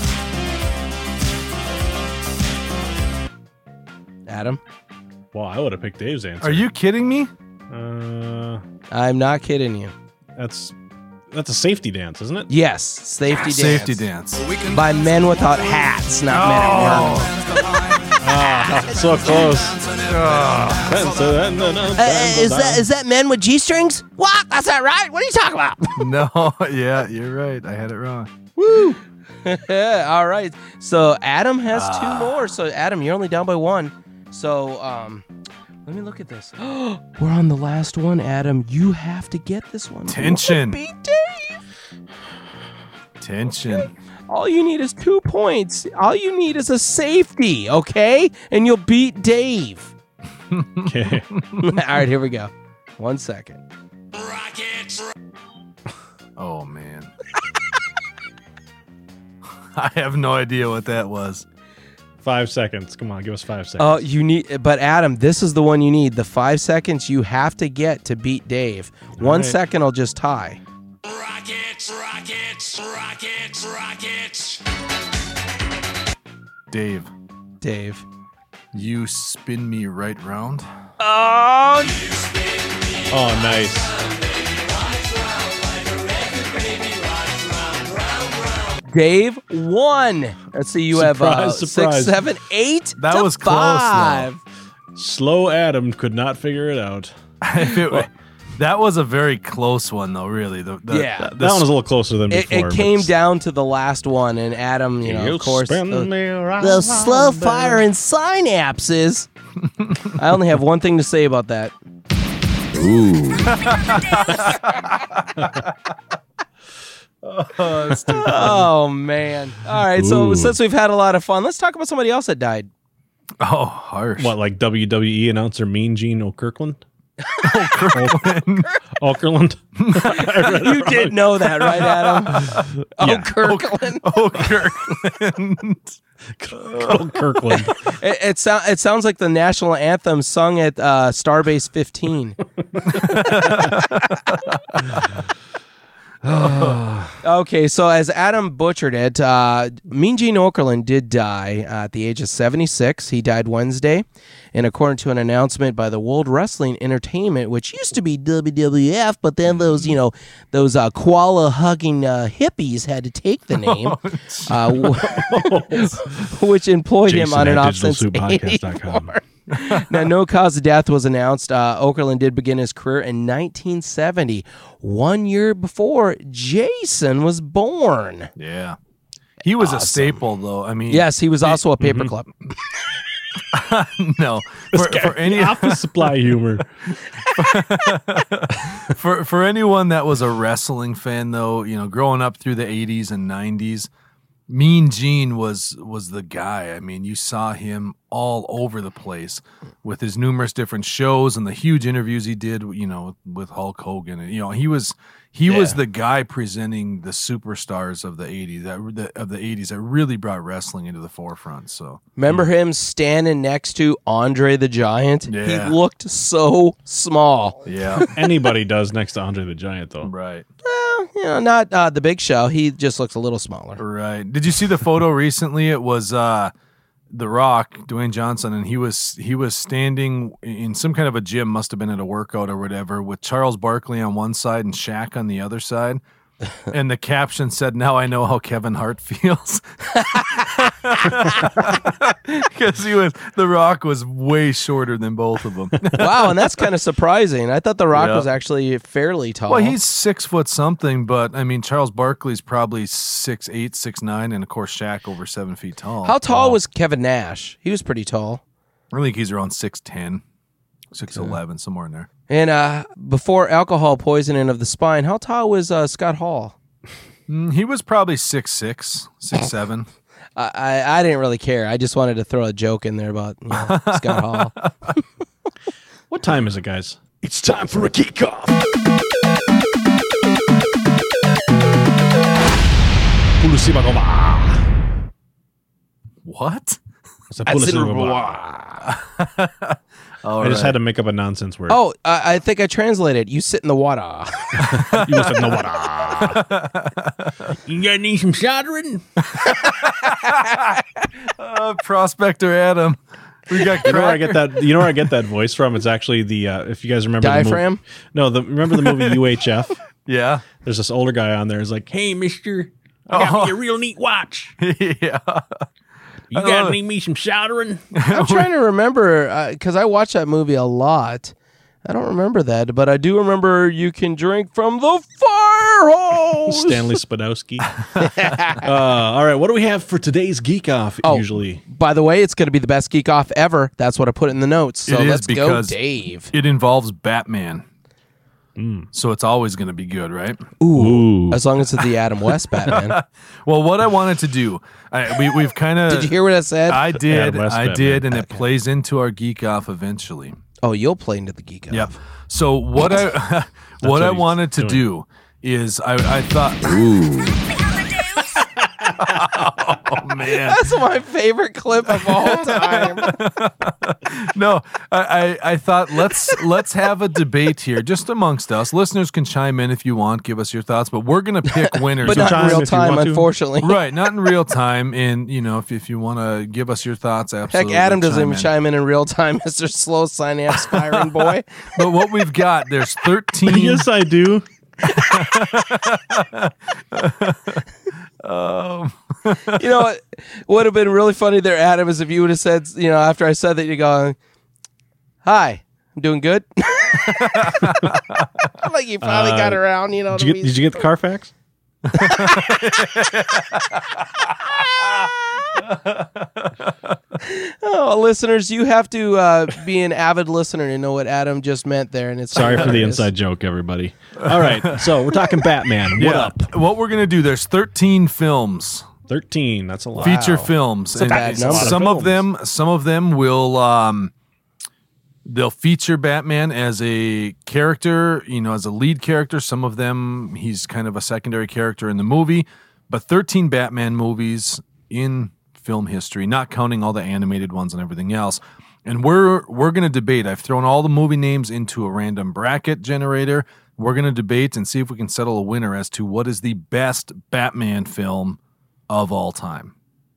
Adam? Well, I would have picked Dave's answer. Are you kidding me? Uh, I'm not kidding you. that's that's a safety dance, isn't it? Yes, Safety Dance. Safety dance. By Men Without Hats, not Men at Work. Ah, so close. Uh, is that is that men with G strings? What? That's not right. What are you talking about? No, yeah, you're right. I had it wrong. Woo! All right. So Adam has two more. So Adam, you're only down by one. So um, Let me look at this. We're on the last one, Adam. You have to get this one. Tension. Beat Dave. Tension. All you need is two points. All you need is a safety, okay? And you'll beat Dave. Okay. All right, here we go. One second. Oh, man. I have no idea what that was. Five seconds. Come on, give us five seconds. Oh, you need, but Adam, this is the one you need. The five seconds you have to get to beat Dave. One right. second will just tie. Rockets, rockets, rockets, rockets. Dave, Dave. you spin me right round. Oh, oh, nice. Dave won. Let's see, you have uh, Surprise, surprise. six, seven, eight. That to was close, though. five. Slow Adam could not figure it out. If it- that was a very close one, though, really. The, the, Yeah. the- That one was a little closer than It, before. it came but- down to the last one, and Adam, you know, You of course, spin the, me around, the slow baby. firing synapses. I only have one thing to say about that. Oh man! All right, so Ooh. since we've had a lot of fun, let's talk about somebody else that died. oh, harsh. What, like W W E announcer Mean Gene O'Kirkland? Okerlund? You did know that, right, Adam? Oh, Yeah. Kirkland. Oh, Kirkland. O'Kirkland. It, it, so, it sounds like the national anthem sung at uh, Starbase fifteen. Okay, so as Adam butchered it, uh, Mean Gene Okerlund did die uh, at the age of seventy-six. He died Wednesday, and according to an announcement by the World Wrestling Entertainment, which used to be W W F, but then those, you know, those uh, koala-hugging uh, hippies had to take the name, uh, w- which employed him Jason on and at off since digital soup podcast dot com. eighty-four. Now, no cause of death was announced. Uh, Okerlund did begin his career in nineteen seventy, one year before Jason was born. Yeah. He was a staple, though. I mean, Yes, he was also a paperclip. no. For, for any Office supply humor. for for anyone that was a wrestling fan, though, you know, growing up through the eighties and nineties, Mean Gene was was the guy. I mean, you saw him all over the place with his numerous different shows and the huge interviews he did, you know, with Hulk Hogan. And, you know, he was he was Yeah. the guy presenting the superstars of the eighties that the, of the eighties that really brought wrestling into the forefront. So Remember him standing next to Andre the Giant? Yeah. He looked so small. yeah, Anybody does next to Andre the Giant, though. right. Well, you know, not uh, the Big Show. He just looks a little smaller. Right. Did you see the photo recently? It was uh, The Rock, Dwayne Johnson, and he was he was standing in some kind of a gym, must have been at a workout or whatever, with Charles Barkley on one side and Shaq on the other side. And the caption said, "Now I know how Kevin Hart feels," because he was The Rock was way shorter than both of them. Wow, and that's kind of surprising. I thought The Rock Yeah. was actually fairly tall. Well, he's six foot something, but I mean Charles Barkley's probably six eight, six nine, and of course Shaq over seven feet tall. How tall was Kevin Nash? He was pretty tall. I think he's around six ten, six eleven, somewhere in there. And uh, before alcohol poisoning of the spine, how tall was uh, Scott Hall? Mm, he was probably six six, six seven. I, I I didn't really care. I just wanted to throw a joke in there about you know, Scott Hall. What time is it, guys? It's time for a kickoff. What? It's a Pulisic- All I just right. had to make up a nonsense word. Oh, uh, I think I translated. You sit in the water. You must have know what. You gotta need some soldering? Uh, Prospector Adam. We got You know where I cracker. get that? You know where I get that voice from? It's actually the uh, if you guys remember Diaphragm? The movie, no, the remember the movie U H F? Yeah. There's this older guy on there. He's like, "Hey, Mister, I got Oh. me a real neat watch. yeah. You love gotta it. need me some soldering." I'm trying to remember because I watched that movie a lot. I don't remember that, but I do remember you can drink from the fire hose. Stanley Spadowski. uh, all right, what do we have for today's Geek Off? Oh, Usually, by the way, it's going to be the best Geek Off ever. That's what I put in the notes. So It is let's go, because Dave. It involves Batman. So it's always going to be good, right? Ooh. As long as it's the Adam West Batman. Well, what I wanted to do, I, we, we've kind of... Did you hear what I said? I did, Adam West I Batman. did, and it plays into our Geek Off eventually. oh, you'll play into the Geek Off. Yep. So what I what what I he's wanted to doing. do is I, I thought... Oh, man. That's my favorite clip of all time. No, I, I, I thought let's let's have a debate here, just amongst us. Listeners can chime in if you want, give us your thoughts, but we're gonna pick winners. but not Chime in real if you time, want to. unfortunately. Right, not in real time. And you know, if, if you want to give us your thoughts, Heck, absolutely. Adam doesn't chime even in. chime in in real time, Mister Slow Synapse Firing Boy. But what we've got, there's thirteen. yes, I do. You know what would have been really funny there, Adam, is if you would have said, you know, after I said that, you go, "Hi, I'm doing good." Like you finally got around, you know. What Did you I get, mean? did you get the Carfax? Oh, listeners, you have to uh, be an avid listener to know what Adam just meant there, and it's Sorry for the hilarious. inside joke, everybody. All right, so we're talking Batman. What Yeah. up? What we're gonna do? There's thirteen films, thirteen. That's a lot. feature films, a bad number. some of them, some of them will. Um, They'll feature Batman as a character, you know, as a lead character. Some of them, he's kind of a secondary character in the movie. But thirteen Batman movies in film history, not counting all the animated ones and everything else. And we're we're going to debate. I've thrown all the movie names into a random bracket generator. We're going to debate and see if we can settle a winner as to what is the best Batman film of all time.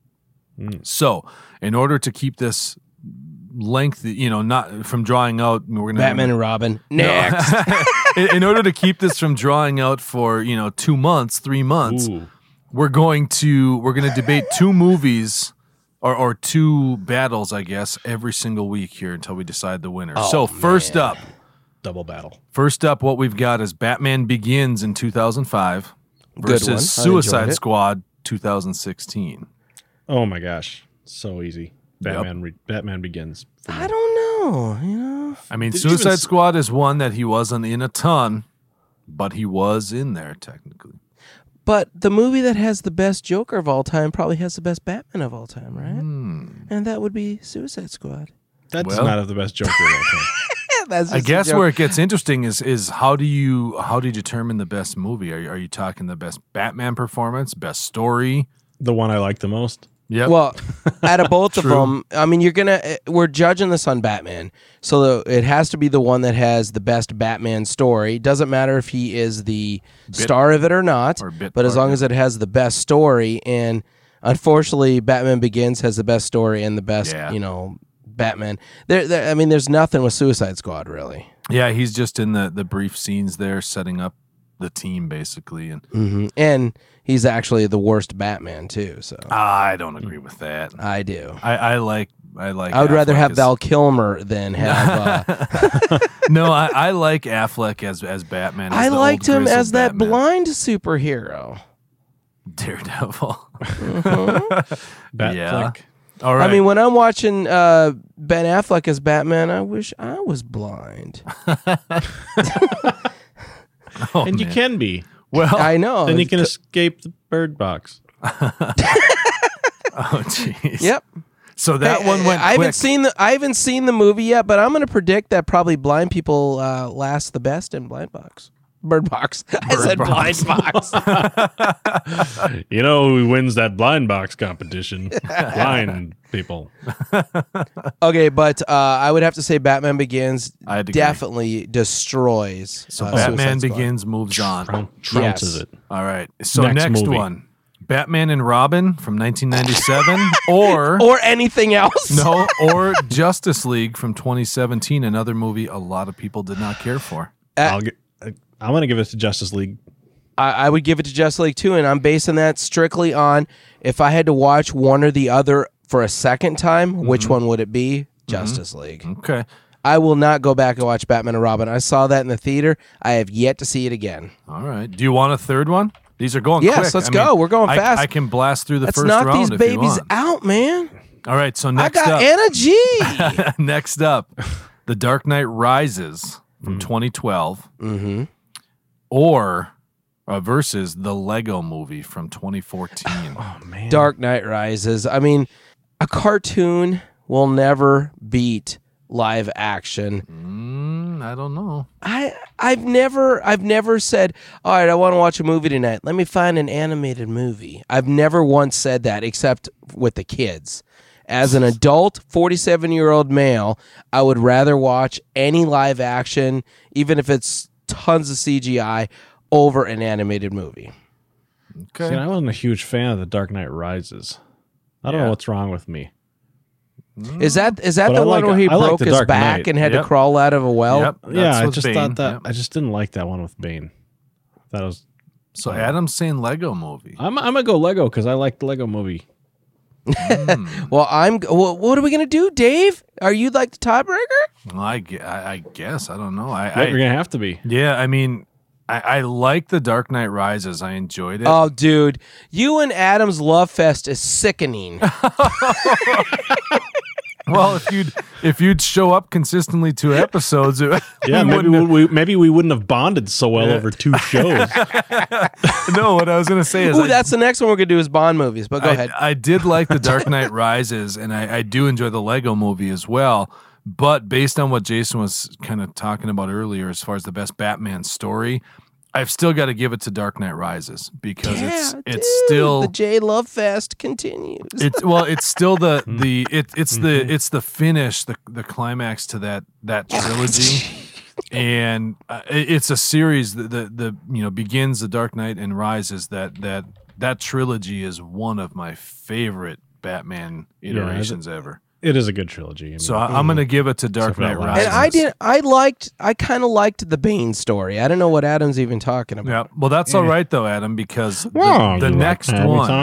So, in order to keep this length, you know, not from drawing out, we're going to Batman and Robin. Next. in, in order to keep this from drawing out for, you know, two months, three months, Ooh. we're going to we're going to debate two movies or, or two battles, I guess, every single week here until we decide the winner. so first up, Double battle. first up, what we've got is Batman Begins in two thousand five Good versus one. I Suicide enjoyed it. Squad two thousand sixteen. Oh my gosh, so easy. Batman. Re- Batman Begins. For me. I don't know. You know, I mean, Did you even Suicide s- Squad is one that he wasn't in a ton, but he was in there technically. but the movie that has the best Joker of all time probably has the best Batman of all time, right? And that would be Suicide Squad. That's Well- not of the best Joker of all time. That's I just a guess joke. where it gets interesting is is how do you how do you determine the best movie? Are you, are you talking the best Batman performance, best story? The one I like the most. Yep. Well, out of both of True. them, I mean, you're gonna uh, we're judging this on Batman, so the, it has to be the one that has the best Batman story. Doesn't matter if he is the star of it or not, or bit but as long partner. as it has the best story. And unfortunately, Batman Begins has the best story and the best, Yeah. you know, Batman. There, there, I mean, there's nothing with Suicide Squad really. yeah, he's just in the the brief scenes there, setting up the team basically, and hmm And he's actually the worst Batman too. So I don't agree with that. I do. I, I like I like. I would rather Affleck have as- Val Kilmer than have. Uh, No, I, I like Affleck as as Batman. As I the old liked him grizzled as that Batman. blind superhero. Daredevil. Bat yeah. flick. All right. I mean, when I'm watching uh, Ben Affleck as Batman, I wish I was blind. Oh, And you man. can be. Well, I know. Then you can escape the bird box. oh jeez. Yep. So that Hey, one went I quick. haven't seen the I haven't seen the movie yet, but I'm going to predict that probably blind people uh, last the best in Blind Box. Bird Box. I said Box. Blind Box. You know who wins that blind box competition? Blind people. Okay, but uh, I would have to say Batman Begins I'd agree. definitely destroys. So uh, Batman Suicide Squad. Begins moves on. Troun- Trounces Yes. it. All right. So Next next, movie. one, Batman and Robin from nineteen ninety-seven, or Or anything else. no, or Justice League from twenty seventeen, another movie a lot of people did not care for. I'll get, I'm going to give it to Justice League. I, I would give it to Justice League too, and I'm basing that strictly on if I had to watch one or the other for a second time, which one would it be? Justice League. Okay. I will not go back and watch Batman and Robin. I saw that in the theater. I have yet to see it again. All right. Do you want a third one? These are going Yes, quick. let's I go. mean, We're going I- fast. I can blast through the Let's first knock round these if you babies want. out, man. All right. So I next got up, energy. next up, The Dark Knight Rises from Mm. twenty twelve, mm-hmm. or uh, versus the Lego Movie from twenty fourteen. Oh man. Dark Knight Rises. I mean, a cartoon will never beat live action. Mm, I don't know. I I've never I've never said, all right, I want to watch a movie tonight. Let me find an animated movie. I've never once said that except with the kids. As an adult, forty-seven-year-old male, I would rather watch any live action, even if it's tons of C G I, over an animated movie. Okay. See, I wasn't a huge fan of The Dark Knight Rises. I don't Yeah. know what's wrong with me. Is that is that But the I one like- where he I like broke The his Dark back Knight. and had Yep. to crawl out of a well? Yep. yeah, that's I with just Bane. thought that Yep. I just didn't like that one with Bane. That was So Adam's saying Lego Movie. I'm I'm gonna go Lego because I like the Lego Movie. Well, I'm. Well, what are we gonna do, Dave? Are you like the tiebreaker? Well, I, gue- I, I guess I don't know. I, Yep, I you're gonna have to be. yeah. I mean, I, I like The Dark Knight Rises. I enjoyed it. Oh, dude, you and Adam's love fest is sickening. Well, if you'd if you'd show up consistently to episodes, it, Yeah, we maybe wouldn't we, we maybe we wouldn't have bonded so well Yeah. over two shows. have- no. What I was gonna say is, Ooh, I, that's the next one we're gonna do is Bond movies. But go I, ahead. I did like The Dark Knight Rises, and I, I do enjoy the Lego Movie as well. But based on what Jason was kind of talking about earlier, as far as the best Batman story, I've still got to give it to Dark Knight Rises because it's Yeah, it's dude, still the J Love Fest continues. it's well it's still the the it, it's the it's the finish the the climax to that that trilogy. And uh, it- it's a series that the, the you know begins The Dark Knight and Rises. That that that trilogy is one of my favorite Batman iterations ever. It is a good trilogy. I mean, So I, I'm going to give it to Dark Except for that Knight last Rises. and I did. I liked. I kind of liked the Bane story. I don't know what Adam's even talking about. Yeah, well, that's all right though, Adam, because the, Whoa, the you next like one.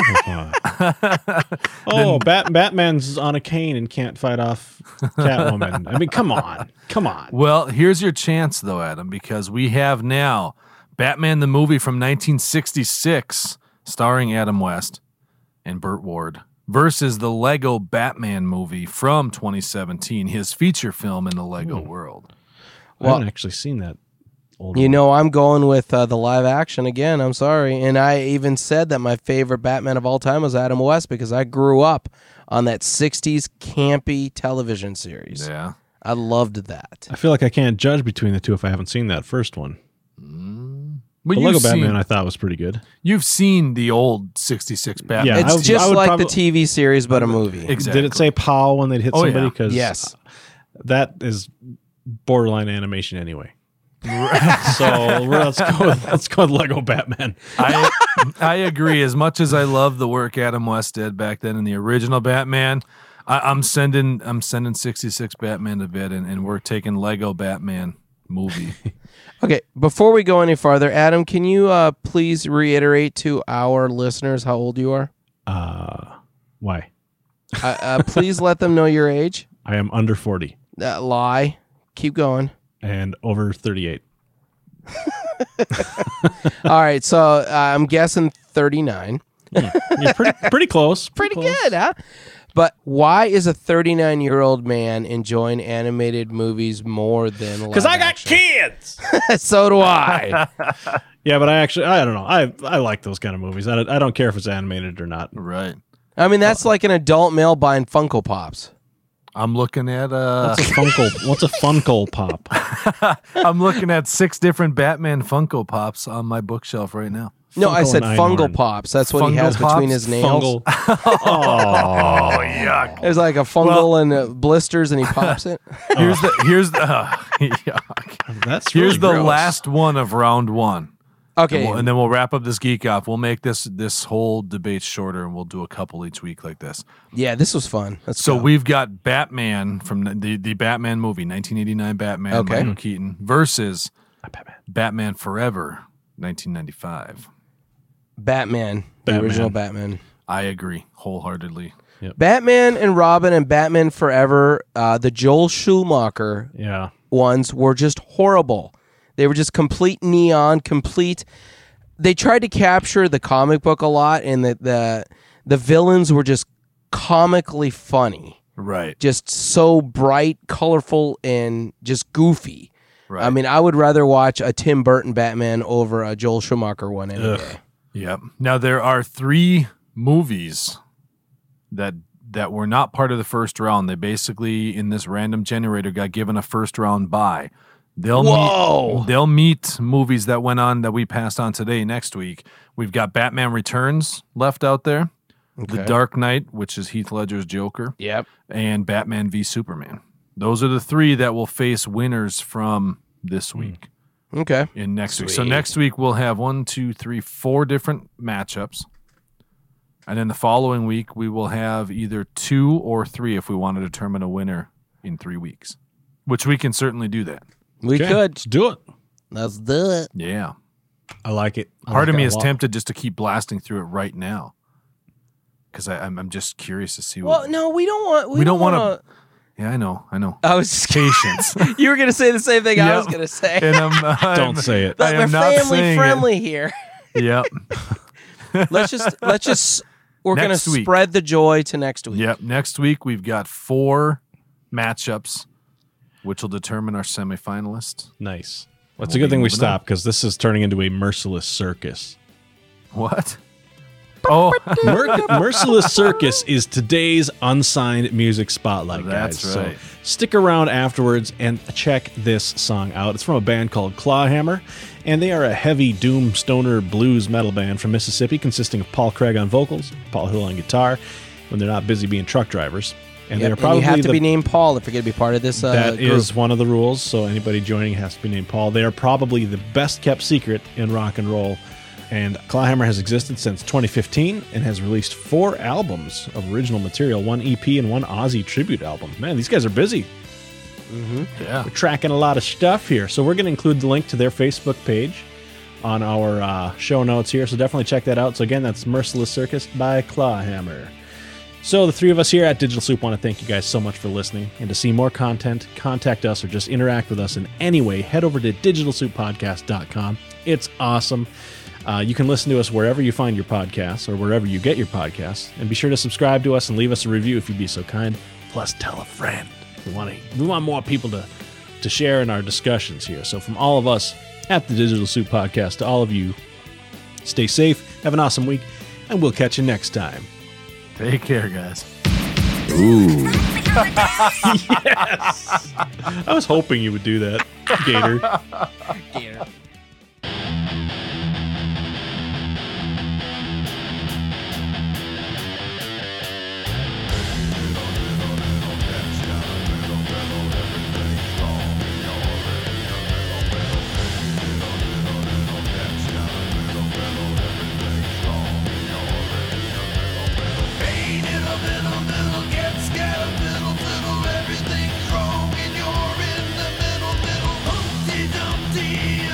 oh, Bat, Batman's on a cane and can't fight off Catwoman. I mean, come on, come on. Well, here's your chance though, Adam, because we have now Batman the movie from nineteen sixty-six, starring Adam West and Burt Ward, versus the Lego Batman movie from twenty seventeen, his feature film in the Lego world. I Well- haven't actually seen that. Old You one. know, I'm going with uh, the live action again. I'm sorry, and I even said that my favorite Batman of all time was Adam West because I grew up on that sixties campy television series. Yeah. I loved that. I feel like I can't judge between the two if I haven't seen that first one. But The you've Lego seen, Batman I thought was pretty good. you've seen the old sixty-six Batman. Yeah, I It's would- just I would like probably- the T V series, but a movie. Exactly. Did it say pow when they'd hit Oh, somebody? yeah. Because Yes. that is borderline animation anyway. so we're- let's go. With, let's go with Lego Batman. I I agree. As much as I love the work Adam West did back then in the original Batman, I, I'm sending I'm sending sixty-six Batman to bed, and, and we're taking Lego Batman movie. Okay, before we go any farther, Adam, can you uh, please reiterate to our listeners how old you are? Uh, why? Uh, uh, please let them know your age. I am under forty Uh, lie. Keep going. and over thirty-eight. All right, so uh, I'm guessing thirty-nine. You're pretty pretty close. Pretty close. good, huh? But why is a thirty-nine-year-old man enjoying animated movies more than Because I got kids? kids. So do I. Yeah, but I actually I don't know. I I like those kind of movies. I, I don't care if it's animated or not. Right. I mean, that's like an adult male buying Funko Pops. I'm looking at uh What's a Funko? What's a Funko Pop? I'm looking at six different Batman Funko Pops on my bookshelf right now. No, I Funko said and fungal Einhorn. pops. That's what he Fungal has between Pops? his nails. Fungal. oh, yuck. There's like a fungal and uh, blisters, and he pops it. Here's the here's the uh, yuck. that's Here's really the gross. last one of round one. Okay, And, we'll, and then we'll wrap up this geek off. We'll make this this whole debate shorter, and we'll do a couple each week like this. yeah, this was fun. Let's So go. we've got Batman from the the Batman movie, nineteen eighty-nine Batman, Okay. Michael Keaton, versus Batman. Batman Forever, nineteen ninety-five. Batman, the Batman. original Batman. I agree wholeheartedly. Batman and Robin and Batman Forever, uh, the Joel Schumacher Yeah. ones were just horrible. They were just complete neon, complete. They tried to capture the comic book a lot, and the the, the villains were just comically funny. Right. Just so bright, colorful, and just goofy. Right. I mean, I would rather watch a Tim Burton Batman over a Joel Schumacher one any Ugh. day. Yep. Now there are three movies that that were not part of the first round. They basically, in this random generator, got given a first round bye. They'll Whoa. meet they'll meet movies that went on that we passed on today next week. We've got Batman Returns left out there. The Okay. Dark Knight, which is Heath Ledger's Joker, Yep. and Batman v Superman. Those are the three that will face winners from this week Okay. in next week. So Sweet. next week we'll have one, two, three, four different matchups. And then the following week we will have either two or three if we want to determine a winner in three weeks. Which we can certainly do that. We Okay, could. let's do it. Let's do it. Yeah. I like it. I Part like of me it a is lot. tempted just to keep blasting through it right now. Because I'm I'm just curious to see Well, what no, we don't want. We, We don't, don't wanna- want to. Yeah, I know, I know. I was just Patience. You were gonna say the same thing I was Yep. gonna say. And I'm, I'm Don't say it. I But am we're not family saying it. friendly here. Yep. Let's just let's just we're gonna Next week. spread the joy to next week. Yep. Next week we've got four matchups, which will determine our semifinalists. Nice. Well, it's We'll a good be thing we moving on. stopped because this is turning into a merciless circus. What? Oh, Mer- Merciless Circus is today's unsigned music spotlight, guys. That's right. So stick around afterwards and check this song out. It's from a band called Clawhammer, and they are a heavy doom stoner blues metal band from Mississippi consisting of Paul Craig on vocals, Paul Hill on guitar, when they're not busy being truck drivers. And Yep, they're and probably you have to the be named Paul if you're going to be part of this. Uh, That group. is one of the rules, so anybody joining has to be named Paul. They are probably the best kept secret in rock and roll, and Clawhammer has existed since twenty fifteen and has released four albums of original material, one E P and one Aussie tribute album. Man, these guys are busy. yeah. We're tracking a lot of stuff here, so we're going to include the link to their Facebook page on our uh, show notes here, so definitely check that out. So again, that's Merciless Circus by Clawhammer. So the three of us here at Digital Soup want to thank you guys so much for listening. And to see more content, contact us or just interact with us in any way, head over to digital soup podcast dot com. It's awesome. Uh, you can listen to us wherever you find your podcasts or wherever you get your podcasts. And be sure to subscribe to us and leave us a review if you'd be so kind. Plus, tell a friend. We want to, we want more people to, to share in our discussions here. So from all of us at the Digital Soup Podcast to all of you, stay safe, have an awesome week, and we'll catch you next time. Take care, guys. I was hoping you would do that, Gator. Gator. Pain in a middle, middle, get scared, middle, middle, everything's wrong, and you're in the middle, middle, Humpty Dumpty.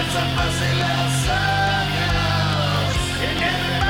It's a merciless circus. And everybody